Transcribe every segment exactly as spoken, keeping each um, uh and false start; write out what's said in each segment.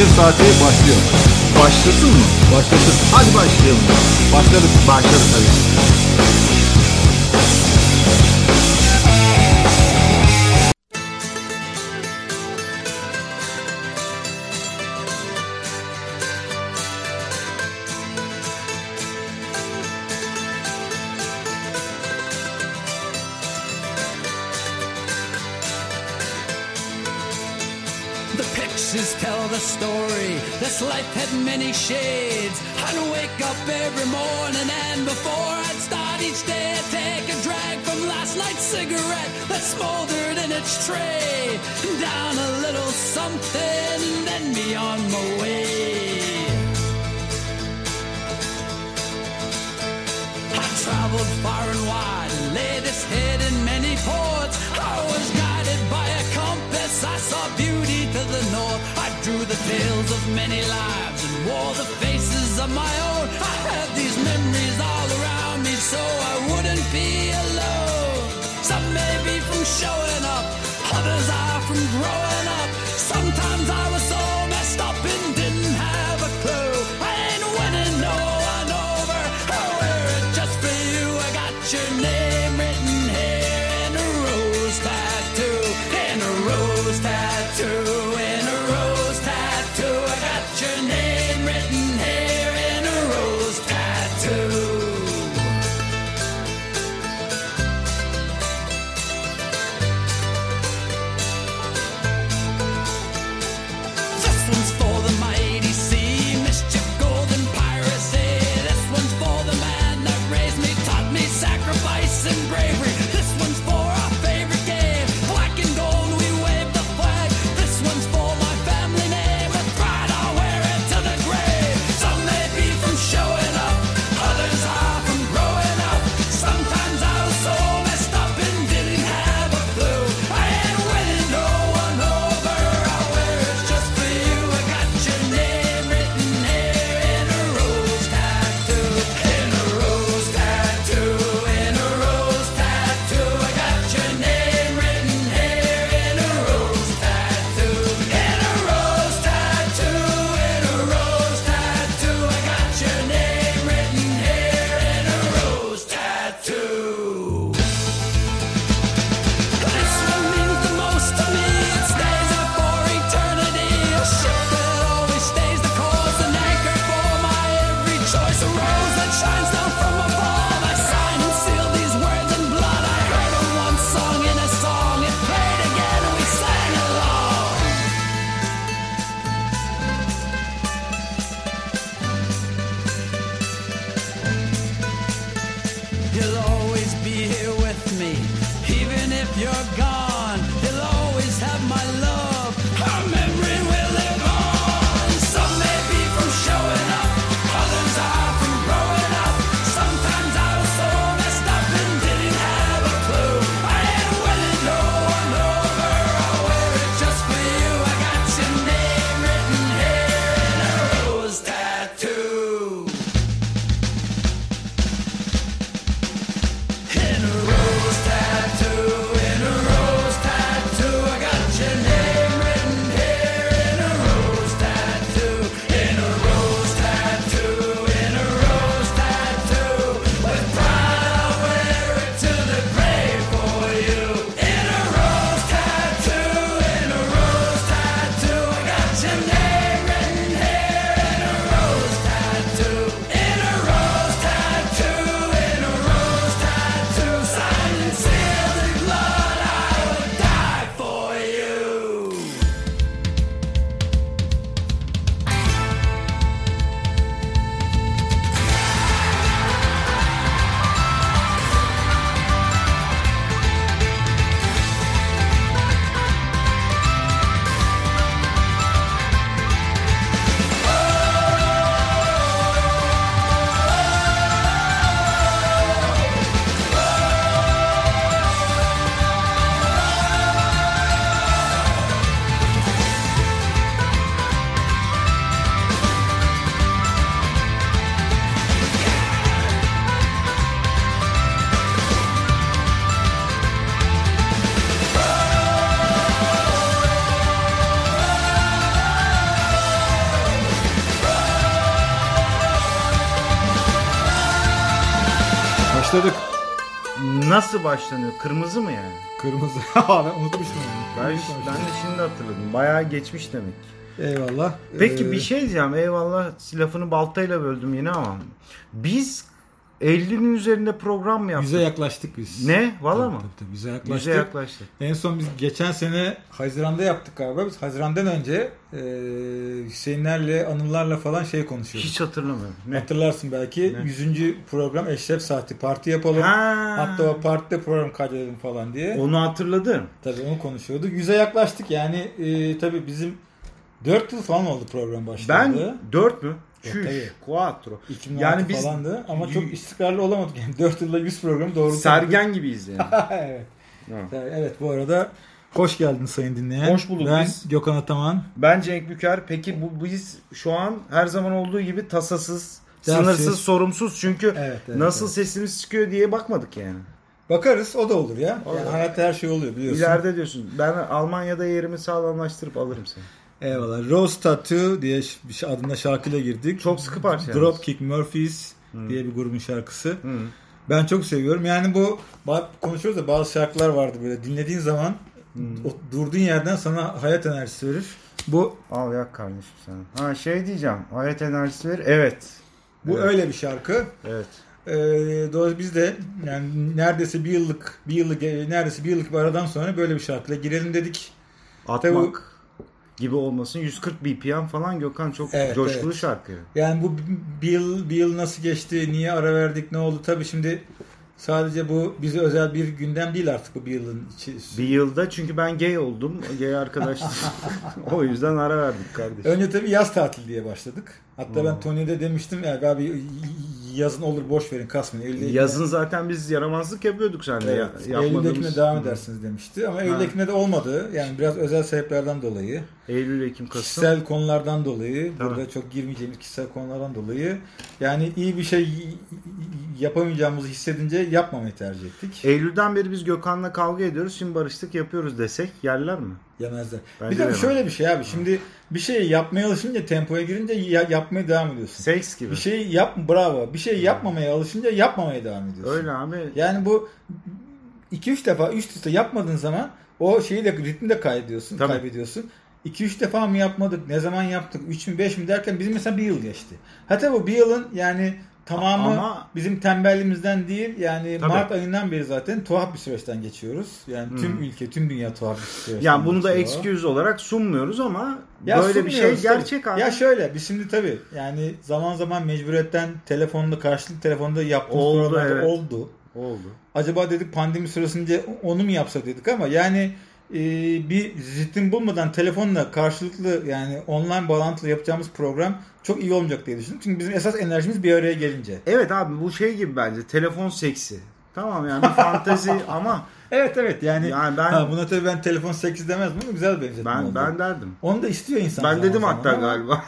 Seyir saati başlıyor. Başlasın mı? Başlasın. Hadi başlayalım. Başladık. Başladık tabii. Pictures tell the story. This life had many shades. I'd wake up every morning and before I'd start each day I'd take a drag from last night's cigarette that smoldered in its tray. Down a little something, then be on my way. I traveled far and wide, laid its head in many ports. I was guided by a compass, I saw beauty to the north. I drew the tales of many lives and wore the faces of my own. I had these memories all around me so I wouldn't be alone. Some may be from showing up, others are from growing up. Sometimes I was so messed up and didn't have a clue. I ain't winning no one over, I wear it just for you. I got your name written here in a rose tattoo, in a rose tattoo, in a rose tattoo. I got your name written here in a rose tattoo. This one's for the mighty sea, mischief, golden piracy. This one's for the man that raised me, taught me sacrifice and bravery. This one's for our favorite game, black and gold, we wave the flag. This one's for my family name, with pride I'll wear it to the grave. Some may be from showing up, others are from growing up. Sometimes I was so messed up and didn't have a clue. I ain't winning no one over, I'll wear it just for you. I got your name written here in a rose tattoo, in a rose tattoo, in a rose tattoo. I got your name written here in a rose tattoo, in a rose tattoo, in a rose tattoo. I got your name written here in a rose tattoo. This one means the most to me. It stays up for eternity. A ship that always stays the course, an anchor for my every choice. A rose that shines down from above. I sign and seal these words in blood. I heard them one song in a song. It played again and we sang along. You'll always be here with me, even if you're gone. You'll always have my love. Our memory will live on. Some may be from showing up, others are from growing up. Sometimes I was so messed up and didn't have a clue. I ain't winning no one over, I'll wear it just for you. I got your name written here in a rose tattoo, in a rose tattoo, in a rose Başladık. Nasıl başlanıyor? Kırmızı mı yani? Kırmızı. Ben unutmuştum onu. Ben, ben de şimdi hatırladım. Bayağı geçmiş demek. Eyvallah. Peki Ee, bir şey diyeceğim. Eyvallah, lafını baltayla böldüm yine ama. Biz elli'nin üzerinde program mı yaptık? Yüze yaklaştık biz. Ne? Valla Tabii, mı? Tabii tabii. Yüze yaklaştık. Yüze yaklaştık. En son biz geçen sene Haziran'da yaptık galiba. Biz Haziran'dan önce e, Hüseyinlerle, Anıllarla falan şey konuşuyorduk. Hiç hatırlamıyorum. Ne? Hatırlarsın belki. Ne? yüzüncü program Eşref Saati. Parti yapalım. Ha. Hatta o partide program kaydedelim falan diye. Onu hatırladım. Tabii onu konuşuyorduk. Yüze yaklaştık. Yani e, tabii bizim dört yıl falan oldu program başladı. Ben dört mü? Yok, Çüş. tabii. Quattro. iki bin altı Yani biz falandı ama çok istikrarlı olamadık. Yani dört yılda yüz programı doğru. Sergen gibiyiz yani. Evet. Ha. Evet, bu arada hoş geldin sayın dinleyen. Hoş bulduk Ben biz. Gökhan Ataman. Ben Cenk Büker. Peki bu biz şu an her zaman olduğu gibi tasasız, Dersiz. sınırsız, sorumsuz. Çünkü Evet, evet, nasıl evet. sesimiz çıkıyor diye bakmadık yani. Bakarız, o da olur ya. Olur. Yani hayatta her şey oluyor biliyorsun. İleride diyorsun. Ben Almanya'da yerimi sağlamlaştırıp alırım seni. Eyvallah. Rose Tattoo diye bir şey- adında şarkıyla girdik. Çok sıkı parça yalnız. Dropkick Murphys diye bir grubun şarkısı. Hı. Ben çok seviyorum. Yani bu bak, konuşuyoruz da bazı şarkılar vardı böyle. Dinlediğin zaman o durduğun yerden sana hayat enerjisi verir. Bu Al yak kardeşim sana. Ha şey diyeceğim. Hayat enerjisi ver. Evet. bu Evet. öyle bir şarkı. Evet. Ee, dolayısıyla biz de yani neredeyse bir yıllık bir yıllık neredeyse bir yıllık bir aradan sonra böyle bir şarkıyla girelim dedik. Atmak gibi olmasın. yüz kırk B P M falan Gökhan çok Evet, coşkulu evet. şarkı. Yani bu bir yıl bir yıl nasıl geçti, niye ara verdik, ne oldu? Tabii şimdi sadece bu bize özel bir gündem değil artık bu bir yılın içi. Bir yılda çünkü ben gay oldum. Gay arkadaşlar. O yüzden ara verdik kardeşim. Önce tabii yaz tatili diye başladık. Hatta ben Tony'de demiştim ya abi yazın olur boş verin kasmayın. Eylül, Yazın zaten biz yaramazlık yapıyorduk seninle. evet, Ya, Eylül-Ekim'e yapmadığımız... devam edersiniz demişti. Ama Eylül-Ekim'e de olmadı. Yani biraz özel sebeplerden dolayı. Eylül, Ekim, Kasım. Kişisel konulardan dolayı. Tamam. Burada çok girmeyeceğimiz kişisel konulardan dolayı. Yani iyi bir şey yapamayacağımızı hissedince yapmamayı tercih ettik. Eylül'den beri biz Gökhan'la kavga ediyoruz. Şimdi barıştık yapıyoruz desek yerler mi? Yemezler. Bence bir de yemem. şöyle bir şey abi. Şimdi bir şeyi yapmaya alışınca tempoya girince ya, yapmaya devam ediyorsun. Seks gibi. Bir şeyi yap bravo. Bir şey yapmamaya alışınca yapmamaya devam ediyorsun. Öyle abi. Yani bu iki üç defa üst üste yapmadığın zaman o şeyi de ritmi de kaybediyorsun, Tabii. kaybediyorsun. iki üç defa mı yapmadık? Ne zaman yaptık? üç mü beş mi derken bizim mesela bir yıl geçti. Hatta bu bir yılın yani tamamı Ama- bizim tembelliğimizden değil. Yani Tabii. Mart ayından beri zaten tuhaf bir süreçten geçiyoruz. Yani tüm ülke, tüm dünya tuhaf bir süreçten Yani bunu da geçiyor. excuse olarak sunmuyoruz ama Ya böyle bir şey sunmuyoruz tabii. gerçek abi. Ya şöyle biz şimdi tabii yani zaman zaman mecburiyetten telefonda karşılıklı telefonda yaptığımız Oldu, programlarda evet. oldu. Oldu. Acaba dedik pandemi süresince onu mu yapsak dedik ama yani e, bir ritim bulmadan telefonla karşılıklı yani online bağlantılı yapacağımız program çok iyi olmayacak diye düşündüm. Çünkü bizim esas enerjimiz bir araya gelince. Evet abi bu şey gibi bence telefon seksi. Tamam yani bir fantezi ama Evet evet yani, Yani ben- ha, buna tabii ben telefon sekiz demezdim ama güzel benzetme ben oldu. ben derdim. Onu da istiyor insan. Ben zaman dedim zaman hatta ama galiba.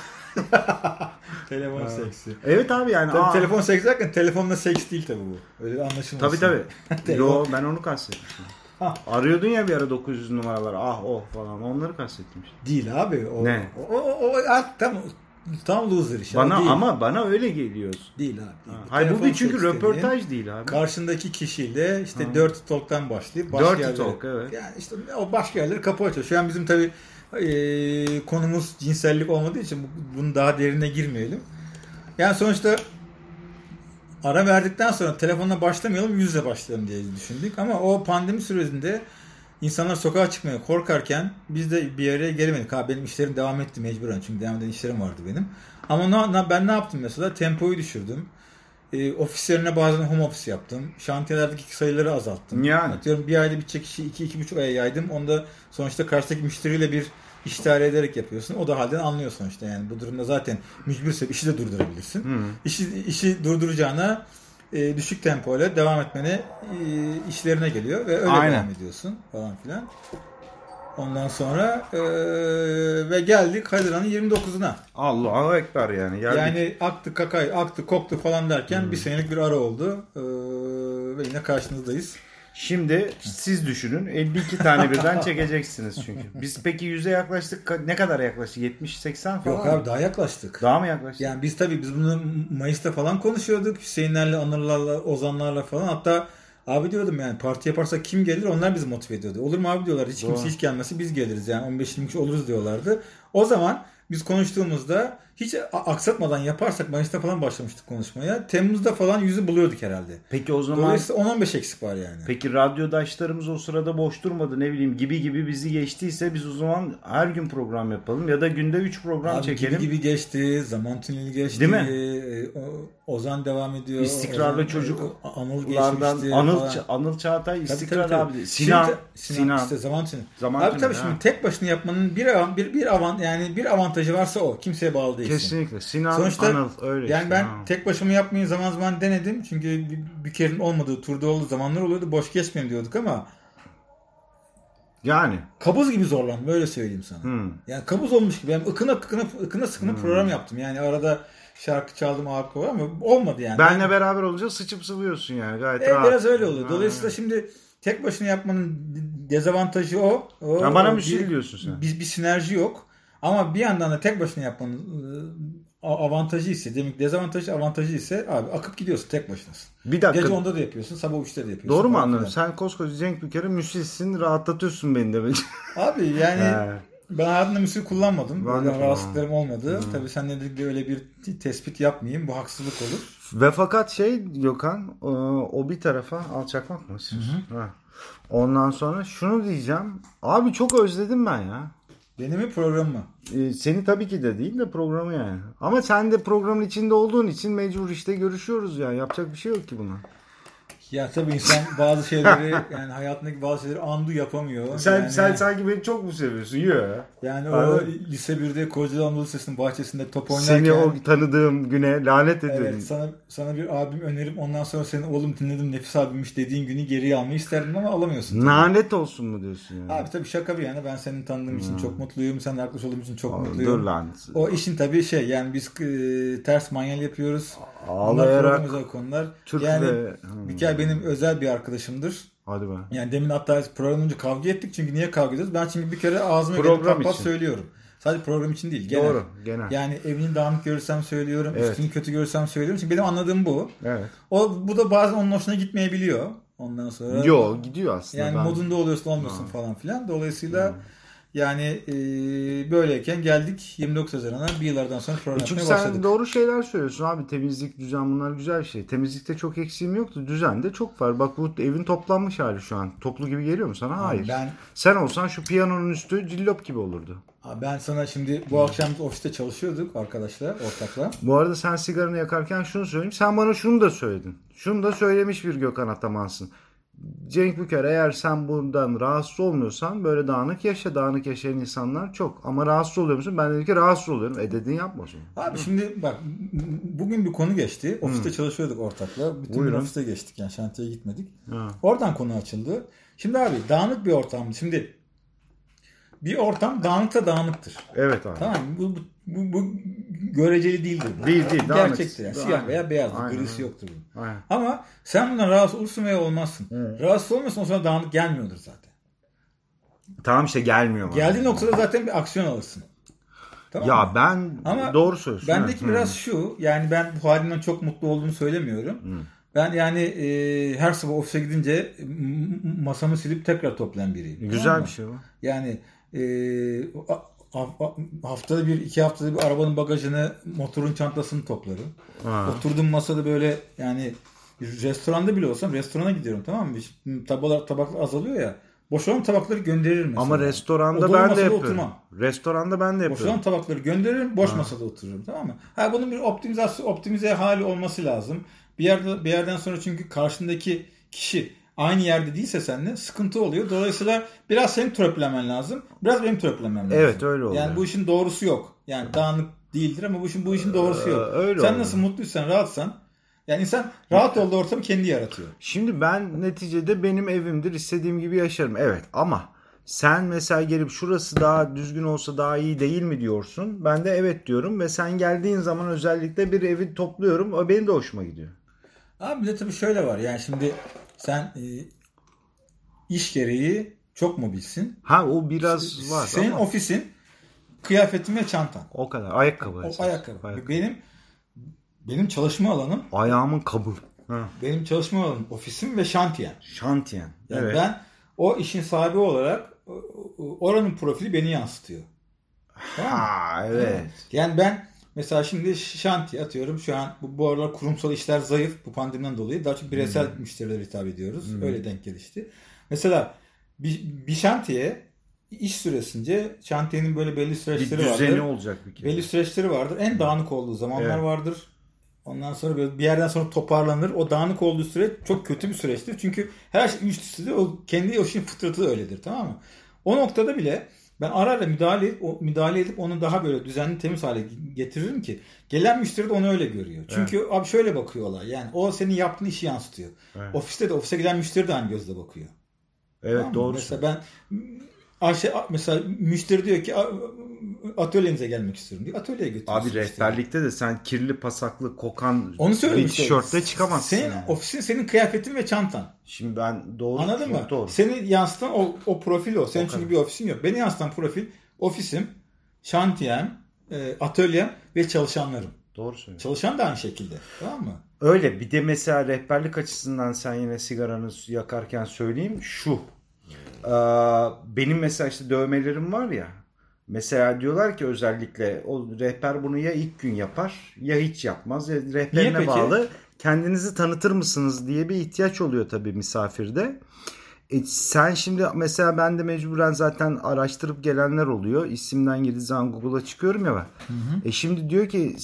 Telefon seksi. Evet abi yani. Tabii aa, telefon seks derken telefonla seks değil tabii bu. Öyle anlaşılmasın. Tabii tabii. Telefon- Yo ben onu kastetmiştim. Arıyordun ya bir ara dokuz yüz numaralar ah oh falan onları kastetmiş. Değil abi. O, Ne? O, o, o, o tam, tam loser iş. Bana değil. ama bana öyle geliyor. Değil abi. Değil. Hayır bu Telefon bir çünkü seks dediğin, röportaj değil abi. karşındaki kişiyle işte Ha. dirty talk'tan başlayıp başka Dirty yerlere, talk, evet. Yani işte o başka yerleri kapı açıyor. Şu an bizim tabii e, konumuz cinsellik olmadığı için bu- bunun daha derine girmeyelim. Yani sonuçta ara verdikten sonra telefonla başlamayalım, yüzle başlayalım diye düşündük. Ama o pandemi sürecinde insanlar sokağa çıkmaya korkarken biz de bir araya gelemedik. Ha benim işlerim devam etti mecburen çünkü devam eden işlerim vardı benim. Ama ne, ne- ben ne yaptım mesela? Tempoyu düşürdüm. E, ofislerine bazen home office yaptım. Şantiyelerdeki sayıları azalttım. Yani. Atıyorum bir ayda bir çekişi iki iki buçuk aya yaydım. Onda sonuçta karşıdaki müşteriyle bir iştihar ederek yapıyorsun. O da halden anlıyor sonuçta. Yani bu durumda zaten mücbirse işi de durdurabilirsin. Hı. İşi, işi durduracağına e, düşük tempoyla devam etmene e, işlerine geliyor ve öyle Aynen. devam ediyorsun falan filan. Ondan sonra e, ve geldik Haziran'ın yirmi dokuzuna. Allahu Ekber yani. Geldik. Yani aktı kakay, aktı koktu falan derken bir senelik bir ara oldu. E, ve yine karşınızdayız. Şimdi siz düşünün elli iki tane birden çekeceksiniz çünkü. Biz peki yüze yaklaştık. Ka- Ne kadar yaklaştık? yetmiş seksen falan Yok mı? abi daha yaklaştık. Daha mı yaklaştık? Yani biz tabii biz bunu Mayıs'ta falan konuşuyorduk. Hüseyinlerle, Anırlarla, Ozanlarla falan. Hatta abi diyordum yani parti yaparsak kim gelir? Onlar bizi motive ediyordu. Olur mu abi diyorlar. Hiç Doğru. kimse hiç gelmesi biz geliriz. Yani on beş yirmi kişi oluruz diyorlardı. O zaman biz konuştuğumuzda hiç aksatmadan yaparsak Mayıs'ta falan başlamıştık konuşmaya. Temmuz'da falan yüzü buluyorduk herhalde. Peki o zaman Dolayısıyla on on beş eksik var yani. peki radyodaşlarımız o sırada boş durmadı ne bileyim gibi gibi bizi geçtiyse biz o zaman her gün program yapalım ya da günde üç program Abi çekelim. gibi gibi geçti. Zaman tüneli geçti. Değil mi? Ee, o- Ozan devam ediyor. İstikrarlı Ozan- çocuk. Anıl Lardan geçmişti. Anıl, falan. Ç- Anıl Çağatay Tabii, istikrar tabii, tabii. abi. Sinan, Şimdi- Sinan. Sinan işte zaman tüneli. Zaman Abi tüneli, tabii ha. şimdi tek başına yapmanın bir av- bir bir avant yani bir avantajı varsa o. Kimseye bağlı değilsin. Kesinlikle. Sinan, Sonuçta Anıl öyle. yani işte, ben ha. tek başıma yapmayı zaman zaman denedim. Çünkü bir, bir kerenin olmadığı, turda olduğu zamanlar oluyordu. Boş geçmeyeyim diyorduk ama Yani kabuz gibi zorlandım. Böyle söyleyeyim sana. Hmm. Yani kabuz olmuş gibi. Yani ıkına ıkına ıkına sıkına program yaptım. Yani arada şarkı çaldım ağır kova ama olmadı yani. benle beraber olunca sıçıp sıvıyorsun yani gayet E, rahat. biraz öyle oluyor. Ha. Dolayısıyla şimdi tek başına yapmanın dezavantajı o. o Ya bana o müsil bir- diyorsun sen. Bir, bir sinerji yok. Ama bir yandan da tek başına yapmanın e, avantajı ise, demek dezavantajı avantajı ise abi akıp gidiyorsun tek başınasın. Bir dakika. Gece onda da yapıyorsun, sabah üçte de yapıyorsun. Doğru mu falan anladım? filan. Sen koskoca Cenk Büker'e müsilsin, rahatlatıyorsun beni de. Abi yani He. ben hayatımda müsil kullanmadım. Ben Böyle de rahatsızlıklarım olmadı. Tabii sen dedik de öyle bir t- tespit yapmayayım. Bu haksızlık olur. Ve fakat şey Gökhan o, o bir tarafa alçakmak mı? Ha. Ondan sonra şunu diyeceğim. Abi çok özledim ben ya. Benim mi program mı? Ee, seni tabii ki de değil de programı yani. Ama sen de programın içinde olduğun için mecbur işte görüşüyoruz yani. Yapacak bir şey yok ki buna. Ya tabii insan bazı şeyleri yani hayatındaki bazı şeyleri andu yapamıyor. Sen yani, sen sanki beni çok mu seviyorsun? Yok ya. yani o Abi- lise birde Kocaeli Anadolu Lisesi'nin bahçesinde top oynarken Seni o tanıdığım güne lanet ediyorum. evet, sana sana bir albüm önerim ondan sonra senin oğlum dinledim nefis albümmüş dediğin günü geriye almayı isterdim ama alamıyorsun. tabii. Lanet olsun mu diyorsun yani? Abi tabii şaka bir yana ben seni tanıdığım için çok mutluyum. Seninle arkadaş olduğum için çok mutluyum. Dur lan. O işin tabii şey yani biz e, ters manyel yapıyoruz. Bunlar Ağlayarak program özel konular. Türk yani ve- Hmm. bir kere benim özel bir arkadaşımdır. Hadi be. Yani demin hatta program önce kavga ettik çünkü niye kavga ediyoruz? Ben çünkü bir kere ağzıma Program gelip pat pat için. söylüyorum. Sadece program için değil. Genel. Doğru. Genel. Yani evini dağınık görürsem söylüyorum. Evet. Üstünü kötü görürsem söylüyorum. Çünkü benim anladığım bu. Evet. O bu da bazen onun hoşuna gitmeyebiliyor. Ondan sonra Yo gidiyor aslında. yani ben... modunda oluyorsun olmuyorsun falan filan. Dolayısıyla yani e, böyleyken geldik yirmi dokuz Haziran'a bir yıllardan sonra program E çünkü yapmaya sen başladık. doğru şeyler söylüyorsun abi. Temizlik, düzen bunlar güzel şey. Temizlikte çok eksiğim yoktu. Düzende çok var. Bak bu evin toplanmış hali şu an. Toplu gibi geliyor mu sana? Hayır. Ben Sen olsan şu piyanonun üstü cillop gibi olurdu. Abi ben sana şimdi bu akşam biz ofiste çalışıyorduk arkadaşlar, ortakla. Bu arada sen sigaranı yakarken şunu söyleyeyim. Sen bana şunu da söyledin. Şunu da söylemiş bir Gökhan Atamansın. Cenk Büker eğer sen bundan rahatsız olmuyorsan böyle dağınık yaşa. Dağınık yaşayan insanlar çok. Ama rahatsız oluyor musun? Ben dedim ki rahatsız oluyorum. E dediğin yapma o zaman. Abi şimdi bak bugün bir konu geçti. Ofiste çalışıyorduk ortakla. Bütün gün Buyurun. ofiste geçtik yani şantiyeye gitmedik. Ha. Oradan konu açıldı. Şimdi abi dağınık bir ortam. Şimdi bir ortam dağınıkta dağınıktır. Evet abi. Tamam mı? Bu, bu, bu, bu göreceli değildir. Bu. Değil, değil, dağınık. Gerçektir. Yani. Dağınık. Siyah veya beyazdır. Aynen, Grisi aynen. yoktur bunun. Aynen. Ama sen bundan rahatsız olursun veya olmazsın. Evet. Rahatsız olmuyorsan o zaman dağınık gelmiyordur zaten. Tamam işte gelmiyor bana. Geldiğin noktada zaten bir aksiyon alırsın. Tamam Ya mı? ben Ama doğru söylüyorsun. Bendeki Hı. biraz şu, yani ben bu halimden çok mutlu olduğumu söylemiyorum. Ben yani e, her sabah ofise gidince m- masamı silip tekrar toplayan biriyim. Güzel Tamam mı? bir şey bu. Yani e, a- a- haftada bir, iki haftada bir arabanın bagajını, motorun çantasını toplarım. Ha. Oturduğum masada böyle yani restoranda bile olsam restorana gidiyorum, tamam mı? Tabaklar, tabaklar azalıyor ya. Boşalan tabakları gönderirim mesela. Ama restoranda O dolu ben de masada yapıyorum. oturmam. Restoranda ben de yapıyorum. Boşalan tabakları gönderirim, boş masada otururum, tamam mı? Ha bunun bir optimizasyon, optimize hali olması lazım. Bir yerde bir yerden sonra çünkü karşındaki kişi aynı yerde değilse seninle sıkıntı oluyor. Dolayısıyla biraz senin törpülemen lazım. Biraz benim törpülemem lazım. Evet, öyle oluyor. Yani bu işin doğrusu yok. Yani dağınık değildir ama bu işin bu işin doğrusu yok. Ee, öyle Sen oluyor. nasıl mutluysan, rahatsan, yani insan rahat olduğu ortamı kendi yaratıyor. Şimdi ben neticede benim evimdir. İstediğim gibi yaşarım. Evet ama sen mesela gelip şurası daha düzgün olsa daha iyi değil mi diyorsun. Ben de evet diyorum ve sen geldiğin zaman özellikle bir evi topluyorum. O benim de hoşuma gidiyor. Abi bir de tabii şöyle var. Yani şimdi sen e, iş gereği çok mobilsin. Ha o biraz var Senin ama ofisin kıyafetin ve çantan. o kadar. Ayakkabı. O esas. ayakkabı. Ayakkabı. Benim benim çalışma alanım, Ayağımın kabı. Ha. benim çalışma alanım ofisim ve şantiyen. Şantiyen. Yani evet. ben o işin sahibi olarak oranın profili beni yansıtıyor. Tamam mı? Ha evet. Yani ben mesela şimdi şantiye atıyorum. Şu an bu, bu aralar kurumsal işler zayıf bu pandemiden dolayı. Daha çok bireysel hmm. müşterilere hitap ediyoruz. Hmm. Öyle denk gelişti. Mesela bir, bir şantiye iş süresince şantiyenin böyle belli süreçleri bir vardır. Bir düzeni olacak bir kere. Belli süreçleri vardır. En dağınık olduğu zamanlar evet. vardır. Ondan sonra böyle bir yerden sonra toparlanır. O dağınık olduğu süreç çok kötü bir süreçtir. Çünkü her şey üst üste o kendi o işin fıtratı da öyledir, tamam mı? O noktada bile ben ara ara müdahale edip, o, müdahale edip onu daha böyle düzenli, temiz hale getiririm ki gelen müşteri de onu öyle görüyor. Çünkü evet. abi şöyle bakıyorlar. Yani o senin yaptığın işi yansıtıyor. Evet. Ofiste de ofise gelen müşteri de aynı gözle bakıyor. Evet, tamam doğru. Mesela ben Ayşe, mesela müşteri diyor ki atölyenize gelmek istiyorum diyor. Atölyeye götürüyorsun. Abi rehberlikte de sen kirli, pasaklı, kokan onu bir tişörtle çıkamazsın. Senin yani. Ofisin senin kıyafetin ve çantan. Şimdi ben doğru. Anladın mı? Doğru. Seni yansıtan o, o profil o. Senin o çünkü bir ofisin yok. Beni yansıtan profil ofisim, şantiyem, e, atölyem ve çalışanlarım. Doğru söylüyorsun. Çalışan da aynı şekilde. Tamam mı? Öyle. Bir de mesela rehberlik açısından sen yine sigaranı yakarken söyleyeyim. Şu. Ee, benim mesela işte dövmelerim var ya. Mesela diyorlar ki özellikle o rehber bunu ya ilk gün yapar ya hiç yapmaz. Ya rehberine bağlı. Kendinizi tanıtır mısınız diye bir ihtiyaç oluyor tabii misafirde. E sen şimdi mesela ben de mecburen zaten araştırıp gelenler oluyor. İsimden girdiği zaman Google'a çıkıyorum ya ben. Hı hı. E şimdi diyor ki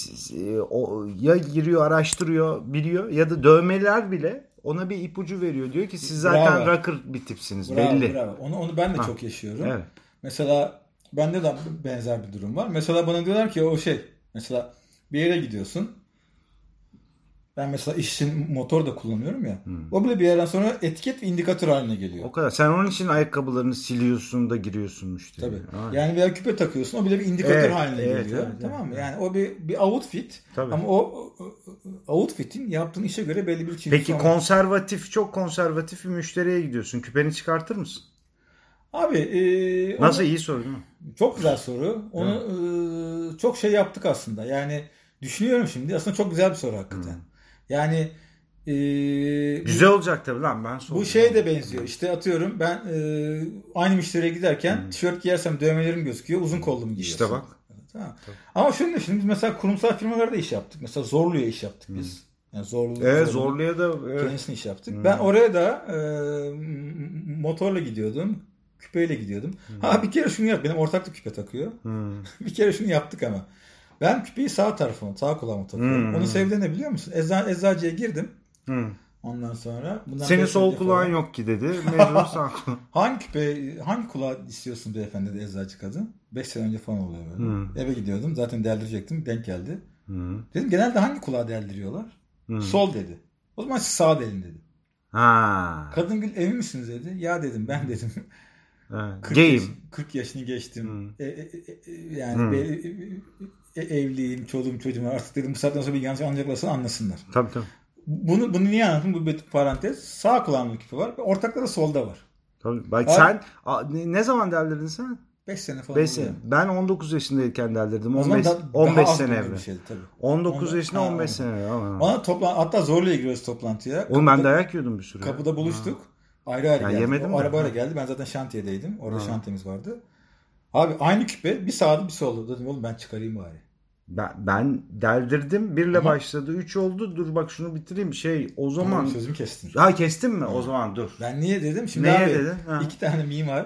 o ya giriyor araştırıyor biliyor ya da dövmeler bile ona bir ipucu veriyor. Diyor ki siz zaten bravo. rocker bir tipsiniz bravo, belli. Bravo. Onu, onu ben de ha. çok yaşıyorum. Evet. Mesela bende de benzer bir durum var. Mesela bana diyorlar ki o şey mesela bir yere gidiyorsun. Ben mesela iş için motor da kullanıyorum ya. Hmm. O bile bir yerden sonra etiket ve indikatör haline geliyor. O kadar. Sen onun için ayakkabılarını siliyorsun da giriyorsun müşteriye. Tabii. Aynen. Yani veya küpe takıyorsun. O bile bir indikatör evet, haline evet, geliyor. Evet, tamam mı? Yani o bir bir outfit. Tabii. Ama o outfit'in yaptığın işe göre belli bir çizgi. Peki konservatif, çok konservatif bir müşteriye gidiyorsun. Küpeni çıkartır mısın? Abi e, nasıl onu, iyi soru değil mi? Çok güzel soru. Onu e, çok şey yaptık aslında. Yani düşünüyorum şimdi. Aslında çok güzel bir soru hakikaten. Hmm. Yani e, güzel olacak tabii lan ben sordum. Bu şeye de benziyor. İşte atıyorum ben e, aynı müşteriye giderken hmm. tişört giyersem dövmelerim gözüküyor. Uzun kollu mu giyiyorsun? İşte bak. Tamam. Ama şunu düşün. Biz mesela kurumsal firmalarda iş yaptık. Mesela Zorlu'ya iş yaptık hmm. biz. Yani Zorlu, evet, Zorlu'ya da evet. kendisini iş yaptık. Hmm. Ben oraya da e, motorla gidiyordum. Küpeyle gidiyordum. Hmm. Ha bir kere şunu yap. Benim ortak da küpe takıyor. Hmm. bir kere şunu yaptık ama. Ben küpeyi sağ tarafıma, sağ kulağıma takıyorum. Hmm. Onu sevdiğini ne biliyor musun? Ecza, eczacıya girdim. Hmm. Ondan sonra... Senin sol kulağın falan... yok ki dedi. Mecbur sağ kulağın. Hangi küpe, hangi kulağı istiyorsun beyefendi dedi eczacı kadın. Beş sene önce falan oluyor böyle. Hmm. Eve gidiyordum. Zaten deldirecektim. Denk geldi. Hmm. Dedim genelde hangi kulağı deldiriyorlar? Hmm. Sol dedi. O zaman siz sağ delin dedi. Ha. Kadın gül emin misiniz dedi. Ya dedim ben dedim. kırk, yaş, kırk yaşını geçtim. Hmm. E, e, e, yani hmm. be, e, evliyim, çoluğum, çocuğum var. Artık dedim bu saatten sonra bir yanlış anlayacaklarsa anlasınlar. Tabii tabii. Bunu bunu niye anlattım? Bu bir parantez. Sağ kulağımda küpe var. Ortakları solda var. Tabii. Bak abi, sen a, ne, ne zaman deldirdin sen? beş sene falan. beş sene. Ben on dokuz yaşındayken deldirdim. on beş, da, on beş sene evvel. Şeydi, on dokuz yaşında on beş sene evvel. Ona toplan hatta Zorlu'ya giriyoruz toplantıya. Oğlum ben dayak yiyordum bir süre. Kapıda buluştuk. Ha. Ayrı ayrı yani geldik. Yemedim o arabayla geldi. Ben zaten şantiyedeydim. Orada ha. şantiyemiz vardı. Abi aynı küpe bir sağda bir solda. Dedim oğlum ben çıkarayım bari. Ben, ben deldirdim. Birle Ama, başladı. Üç oldu. Dur bak şunu bitireyim. Şey o zaman. Ama sözümü kestin. Ha kestin mi? Ha. O zaman dur. Ben niye dedim? Şimdi Neye abi dedin? iki tane mimar.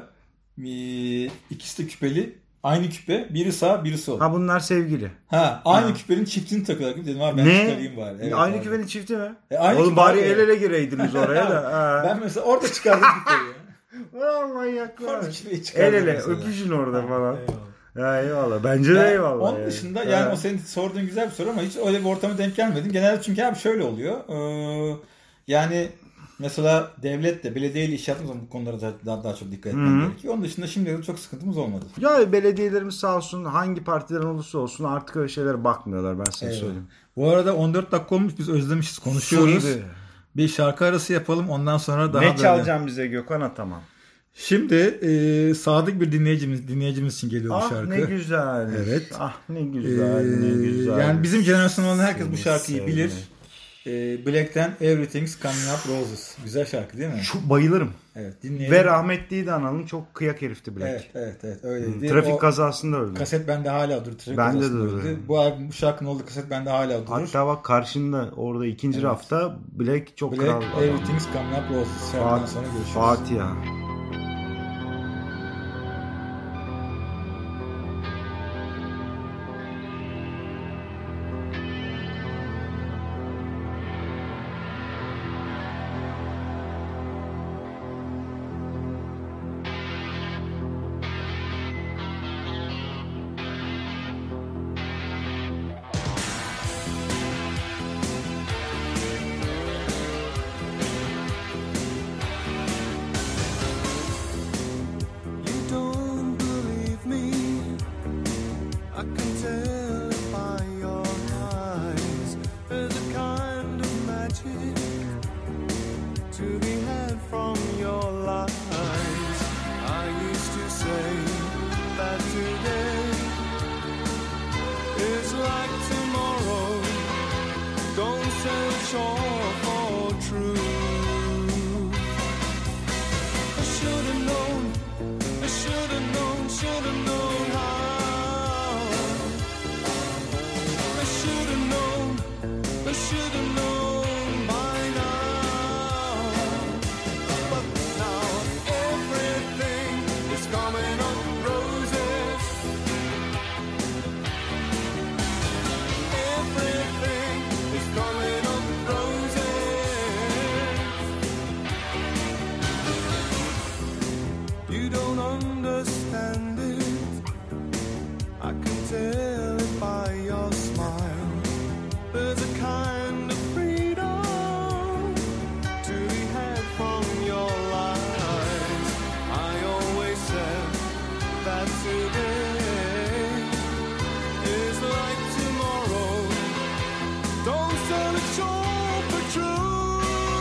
İkisi de küpeli. Aynı küpe. Biri sağ biri sol. Ha bunlar sevgili. Ha aynı ha. küpenin çiftini takıyorlar. Dedim abi ben ne? çıkarayım bari. Evet, aynı abi. küpenin çifti mi? E, aynı Oğlum bari el ele gireydiniz oraya da. Ha. Ben mesela orada çıkardım küpeyi. Vay manyaklar. El ele mesela. Öpüşün orada ha, falan. Eyvallah. Ya eyvallah. Bence de eyvallah. Onun yani. dışında yani ha. o senin sorduğun güzel bir soru ama hiç öyle bir ortama denk gelmedim. Genelde çünkü abi şöyle oluyor. Ee, yani mesela devletle, belediyeyle iş yaptığımız zaman bu konulara daha, daha çok dikkat etmem Hı-hı. gerekiyor. Onun dışında şimdiye çok sıkıntımız olmadı. Ya belediyelerimiz sağ olsun hangi partiden olursa olsun artık öyle şeylere bakmıyorlar ben size evet. söyleyeyim. Bu arada on dört dakika olmuş biz özlemişiz konuşuyoruz. bir şarkı arası yapalım. Ondan sonra daha ne böyle... çalacağım bize Gökhan Ataman? Şimdi e, sadık bir dinleyicimiz dinleyicimiz için geliyor ah, bu şarkı. Ne güzel. Evet. Ah ne güzel, ee, ne güzel. Yani bizim jenerasyonda olan herkes Seni bu şarkıyı sevmek. bilir. E, Black'ten Everything's Coming Up Roses. Güzel şarkı değil mi? Şu bayılırım. Evet, dinleyelim. Ve rahmetliyi de analım, çok kıyak herifti Black. Evet, evet, evet, öyleydi. Trafik o kazasında öldü. Kaset bende hala durur. Trafik Bende kazasında de öldü. öyle. Bu albüm, bu şarkının olduğu kaset bende hala durur. Hatta bak karşında orada ikinci Evet. rafta Black çok Black, kral bir adam. Everything's Coming Up Roses. Şarkıdan Fat- sonra görüşürüz. Fatiha. You don't believe me, I can tell by your eyes. There's a kind of magic to be had from your lies. I used to say that today is like tomorrow. Don't sell short for truth. I should've known, I should've known, should've known how. I should've known, I should've known by now. But now everything is coming up roses. Everything is coming up roses. You don't understand it, I can tell it by your smile. There's a kind of freedom to be had from your lies. I always said that today is like tomorrow. Don't sell it short for true.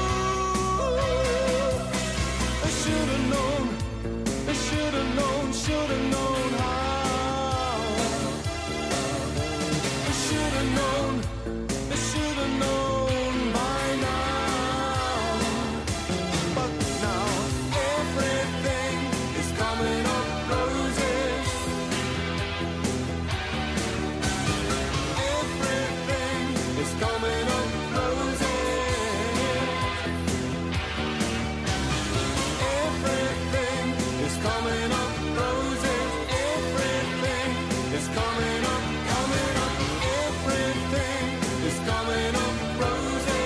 I should've known, I should've known, should've known how. I should've known, I should've known by now. But now everything is coming up roses. Everything is coming up roses. Everything is coming up roses. Everything is coming up, coming up. Everything is coming up roses.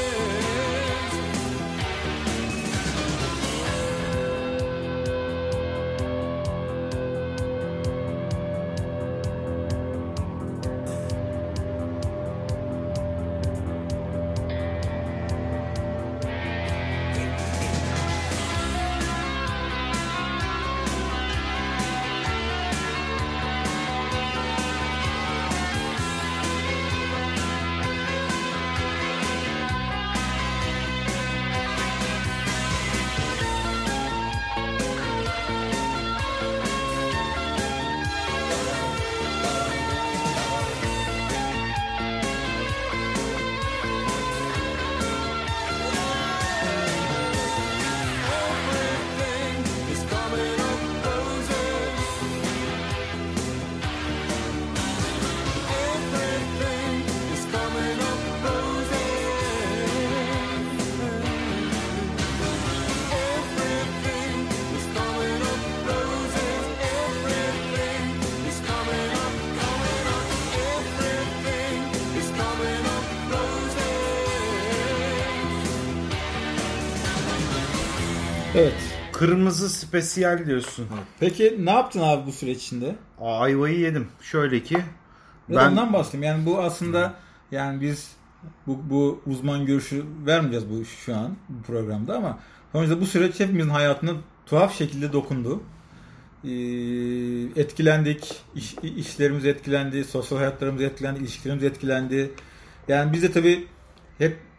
Everything is coming up roses. Everything is coming up roses. Everything is coming up roses. Everything is coming up, coming up. Everything is coming up roses. Evet. Kırmızı spesiyal diyorsun. Peki ne yaptın abi bu süreç içinde? Aa, ayvayı yedim. Şöyle ki Ben... ben Ondan bahsedeyim. Yani bu aslında yani biz bu, bu uzman görüşü vermeyeceğiz bu şu an bu programda ama sonuçta bu süreç hepimizin hayatına tuhaf şekilde dokundu. Ee, etkilendik, iş, işlerimiz etkilendi, sosyal hayatlarımız etkilendi, ilişkilerimiz etkilendi. Yani biz de tabii hep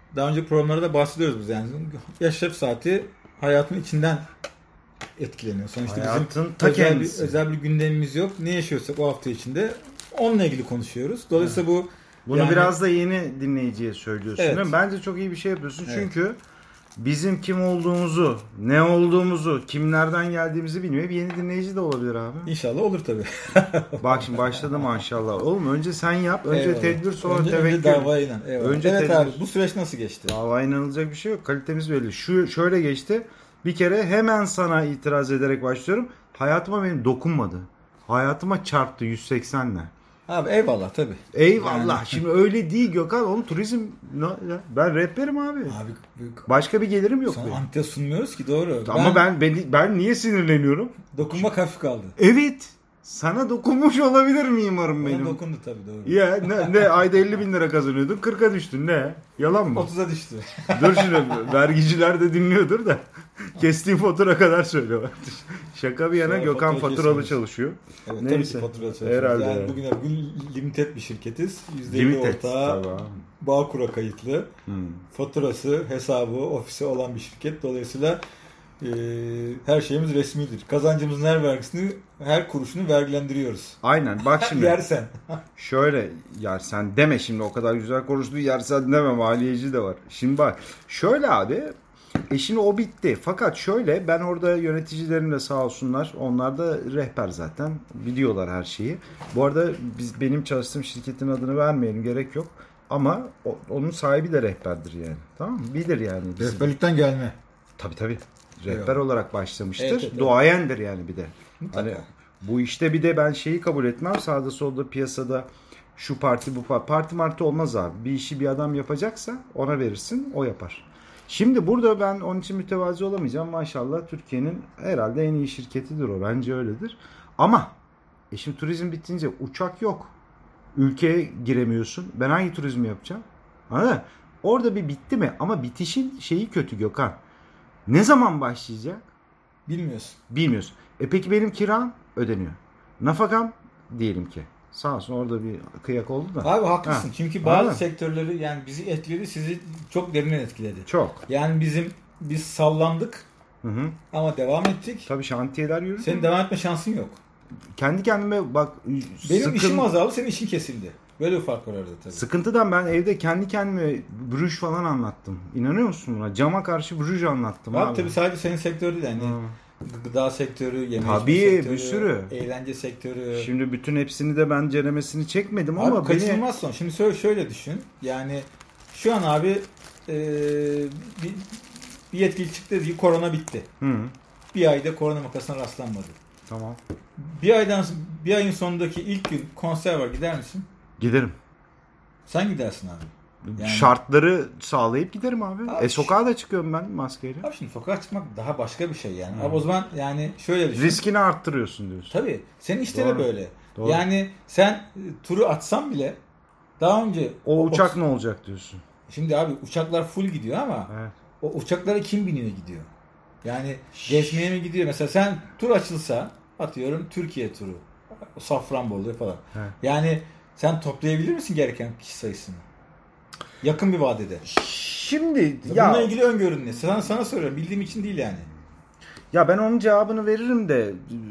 daha önce programlarda bahsediyoruz biz yani. Yaşam saati hayatın içinden etkileniyor. Sonuçta Hayatın bizim ta özel bir, kendisi. özel bir gündemimiz yok. Ne yaşıyorsak o hafta içinde onunla ilgili konuşuyoruz. Dolayısıyla bu Bunu yani- biraz da yeni dinleyiciye söylüyorsun. Evet. Değil mi? Bence çok iyi bir şey yapıyorsun. Evet. Çünkü bizim kim olduğumuzu, ne olduğumuzu, kimlerden geldiğimizi bilmiyor. Bir yeni dinleyici de olabilir abi. İnşallah olur tabii. Bak şimdi başladı maşallah. Oğlum önce sen yap. Önce Eyvallah. tedbir sonra önce, tevekkül. Önce davaya inan. Eyvallah. Önce evet tedbir. abi bu süreç nasıl geçti? Davaya inanılacak bir şey yok. Kalitemiz belli. Şu şöyle geçti. Bir kere hemen sana itiraz ederek başlıyorum. Hayatıma benim dokunmadı. Hayatıma çarptı yüz seksenle. Abi eyvallah tabii. Eyvallah. Yani- Şimdi öyle değil Gökhan. Oğlum turizm ne- ben rehberim abi. Abi büyük. Başka bir gelirim yok Sana benim. antiye sunmuyoruz ki doğru. Ama ben, ben ben niye sinirleniyorum? dokunmak hafif kaldı. Evet. Sana dokunmuş olabilir mimarım Bana benim. dokundu tabii doğru. Ya ne, ne ayda elli bin lira kazanıyordun kırka düştün ne? Yalan mı? otuza düştü. Dur şimdi vergiciler de dinliyordur da kestiğim fatura kadar söyle. Şaka bir yana Sonra Gökhan fatura faturalı kesiyoruz. çalışıyor. Evet, Neyse. tabii ki fatura çalışıyoruz. Herhalde. Yani bugüne bugün limited bir şirketiz. yüzde elli Limited. ortağı Tabii abi. Bağkur'a kayıtlı. Hmm. Faturası, hesabı, ofisi olan bir şirket. Dolayısıyla e, her şeyimiz resmidir. Kazancımızın her vergisini, her kuruşunu vergilendiriyoruz. Aynen bak şimdi. Yersen. Şöyle yersen deme şimdi o kadar güzel konuştu yersen deme maliyeci de var. Şimdi bak şöyle abi e şimdi o bitti. Fakat şöyle ben orada yöneticilerimle sağ olsunlar onlar da rehber zaten biliyorlar her şeyi. Bu arada biz benim çalıştığım şirketin adını vermeyelim gerek yok. Ama o- onun sahibi de rehberdir yani. Tamam mı? Bilir yani. bizim- Rehberlikten gelme. Tabii tabii. Rehber Eyvallah. olarak başlamıştır. Evet, evet, evet. Duayendir yani bir de. Mutlaka. Hani bu işte bir de ben şeyi kabul etmem. Sağda solda piyasada şu parti bu parti. Parti martı olmaz abi. Bir işi bir adam yapacaksa ona verirsin. O yapar. Şimdi burada ben onun için mütevazi olamayacağım. Maşallah Türkiye'nin herhalde en iyi şirketidir o. Bence öyledir. Ama e şimdi turizm bitince uçak yok. Ülkeye giremiyorsun. Ben hangi turizmi yapacağım? Anladın mı? Orada bir bitti mi? Ama bitişin şeyi kötü Gökhan. Ne zaman başlayacak? Bilmiyorsun. Bilmiyorsun. E peki benim kiram ödeniyor. Nafakam diyelim ki. Sağ olsun orada bir kıyak oldu da. Abi haklısın. Ha. Çünkü bazı Anladın mı? sektörleri yani bizi etkiledi, sizi çok derinden etkiledi. Çok. Yani bizim biz sallandık Hı hı. ama devam ettik. Tabii şantiyeler yürüdü. Senin devam etme şansın yok. Kendi kendime bak Benim sıkın- işim azaldı, senin işin kesildi. Böyle bir fark var arada tabii. sıkıntıdan ben evde kendi kendime brüj falan anlattım. İnanıyor musun buna? Cama karşı brüj anlattım Abi, abi. tabii sadece senin sektörü değil yani. Hı. Gıda sektörü, yeme Tabii, içme sektörü, bir sürü. eğlence sektörü. Şimdi bütün hepsini de ben ceremesini çekmedim Abi ama beni... kaçınılmaz son. Şimdi şöyle, şöyle düşün. Yani şu an abi e, bir, bir yetkili çıktı dedi ki korona bitti. Hı, Bir ayda korona vakasına rastlanmadı. tamam. Bir aydan bir ayın sonundaki ilk gün konser var, gider misin? Giderim. Sen gidersin abi. Yani- Şartları sağlayıp giderim abi. Abi e sokağa da çıkıyorum ben maskeyle. Abi şimdi sokağa çıkmak daha başka bir şey yani. Hı. Abi o zaman yani şöyle düşün. Riskini arttırıyorsun diyorsun. Tabii. Senin işte de Doğru. böyle. Doğru. Yani sen e, turu atsan bile daha önce O uçak ne olacak diyorsun. Şimdi abi uçaklar full gidiyor ama Evet. o uçaklara kim biniyor gidiyor? Yani gezmeye mi gidiyor? Mesela sen tur açılsa atıyorum Türkiye turu. Safranbolu falan. Evet. Yani sen toplayabilir misin gereken kişi sayısını? Yakın bir vadede. Şimdi Bununla ya ilgili öngörün ne? Sana, sana soruyorum. Bildiğim için değil yani. ya ben onun cevabını veririm de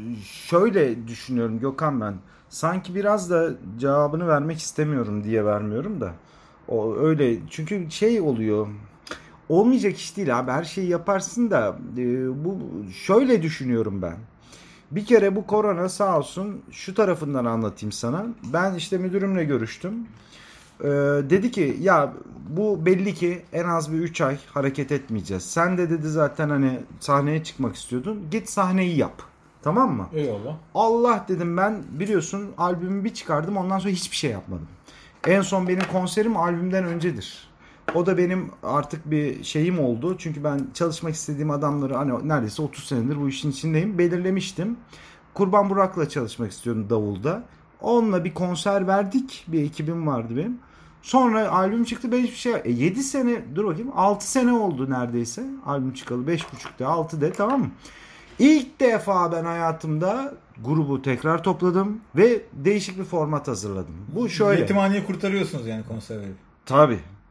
şöyle düşünüyorum Gökhan ben. Sanki biraz da cevabını vermek istemiyorum diye vermiyorum da. O öyle çünkü şey oluyor. Olmayacak iş değil abi. Her şeyi yaparsın da e, bu şöyle düşünüyorum ben. Bir kere bu korona sağ olsun şu tarafından anlatayım sana. Ben işte müdürümle görüştüm. Ee, dedi ki ya bu belli ki en az bir üç ay hareket etmeyeceğiz. Sen de dedi zaten hani sahneye çıkmak istiyordun. Git sahneyi yap. Tamam mı? Eyvallah. Allah dedim ben biliyorsun albümü bir çıkardım ondan sonra hiçbir şey yapmadım. En son benim konserim albümden öncedir. O da benim artık bir şeyim oldu. Çünkü ben çalışmak istediğim adamları hani neredeyse otuz senedir bu işin içindeyim. Belirlemiştim. Kurban Burak'la çalışmak istiyordum davulda. Onunla bir konser verdik. Bir ekibim vardı benim. Sonra albüm çıktı. Ben hiçbir şey... E yedi sene dur bakayım. altı sene oldu neredeyse. Albüm çıkalı. beş buçuk de altı de tamam mı? İlk defa ben hayatımda grubu tekrar topladım ve değişik bir format hazırladım. Bu şöyle. Yetimhaneyi kurtarıyorsunuz yani konser verip. Tabii.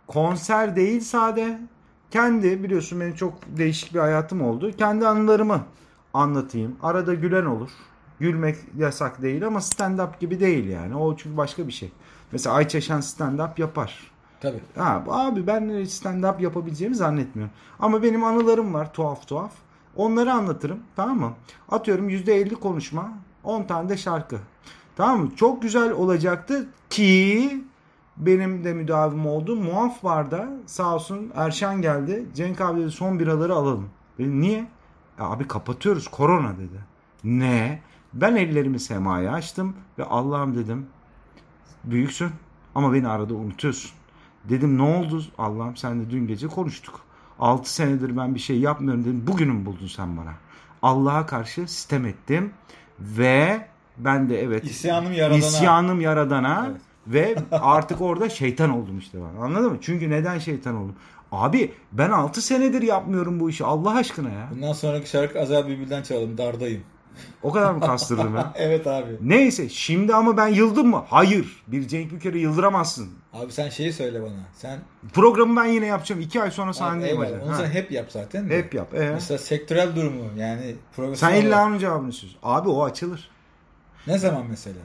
konser değil sade. Kendi biliyorsun benim çok değişik bir hayatım oldu. Kendi anılarımı anlatayım. Arada gülen olur. Gülmek yasak değil ama stand-up gibi değil yani. O çünkü başka bir şey. Mesela Ayça Şen stand-up yapar. Tabii. Ha, abi ben stand-up yapabileceğimi zannetmiyorum. Ama benim anılarım var tuhaf tuhaf. Onları anlatırım, tamam mı? Atıyorum yüzde elli konuşma, on tane de şarkı. Tamam mı? Çok güzel olacaktı ki benim de müdavim oldu. Muaf Bar'da sağ olsun Erşen geldi. Cenk abi dedi son biraları alalım. Dedim niye? Ya abi kapatıyoruz, korona dedi. Ne? Ben ellerimi semaya açtım ve Allah'ım dedim büyüksün ama beni arada unutuyorsun. Dedim ne oldu? Allah'ım sen de dün gece konuştuk. altı senedir ben bir şey yapmıyorum dedim. Bugünü mü buldun sen bana? Allah'a karşı sitem ettim ve ben de evet İsyanım yaradana. İsyanım yaradana Evet. ve artık orada şeytan oldum işte ben. Anladın mı? Çünkü neden şeytan oldum? Abi ben altı senedir yapmıyorum bu işi. Allah aşkına ya. Bundan sonraki şarkı Azer Bülbül'den çalalım. Dardayım. O kadar mı kastırdım ben? Evet abi. Neyse şimdi ama ben yıldım mı? Hayır. Bir Cenk Büker'i yıldıramazsın. Abi sen şeyi söyle bana. Sen Programı ben yine yapacağım. iki ay sonra abi, sahnedeyim. eyvallah. hocam. Onu Ha. sen hep yap zaten. de. Hep yap. Ee? Mesela sektörel durumu yani Sen profesyonel illa olarak- onun cevabını istiyorsun. Abi o açılır. Ne zaman mesela?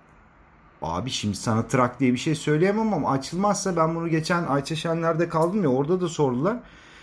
Abi şimdi sana trak diye bir şey söyleyemem ama açılmazsa ben bunu geçen Ayça Şenler'de kaldım ya orada da sordular.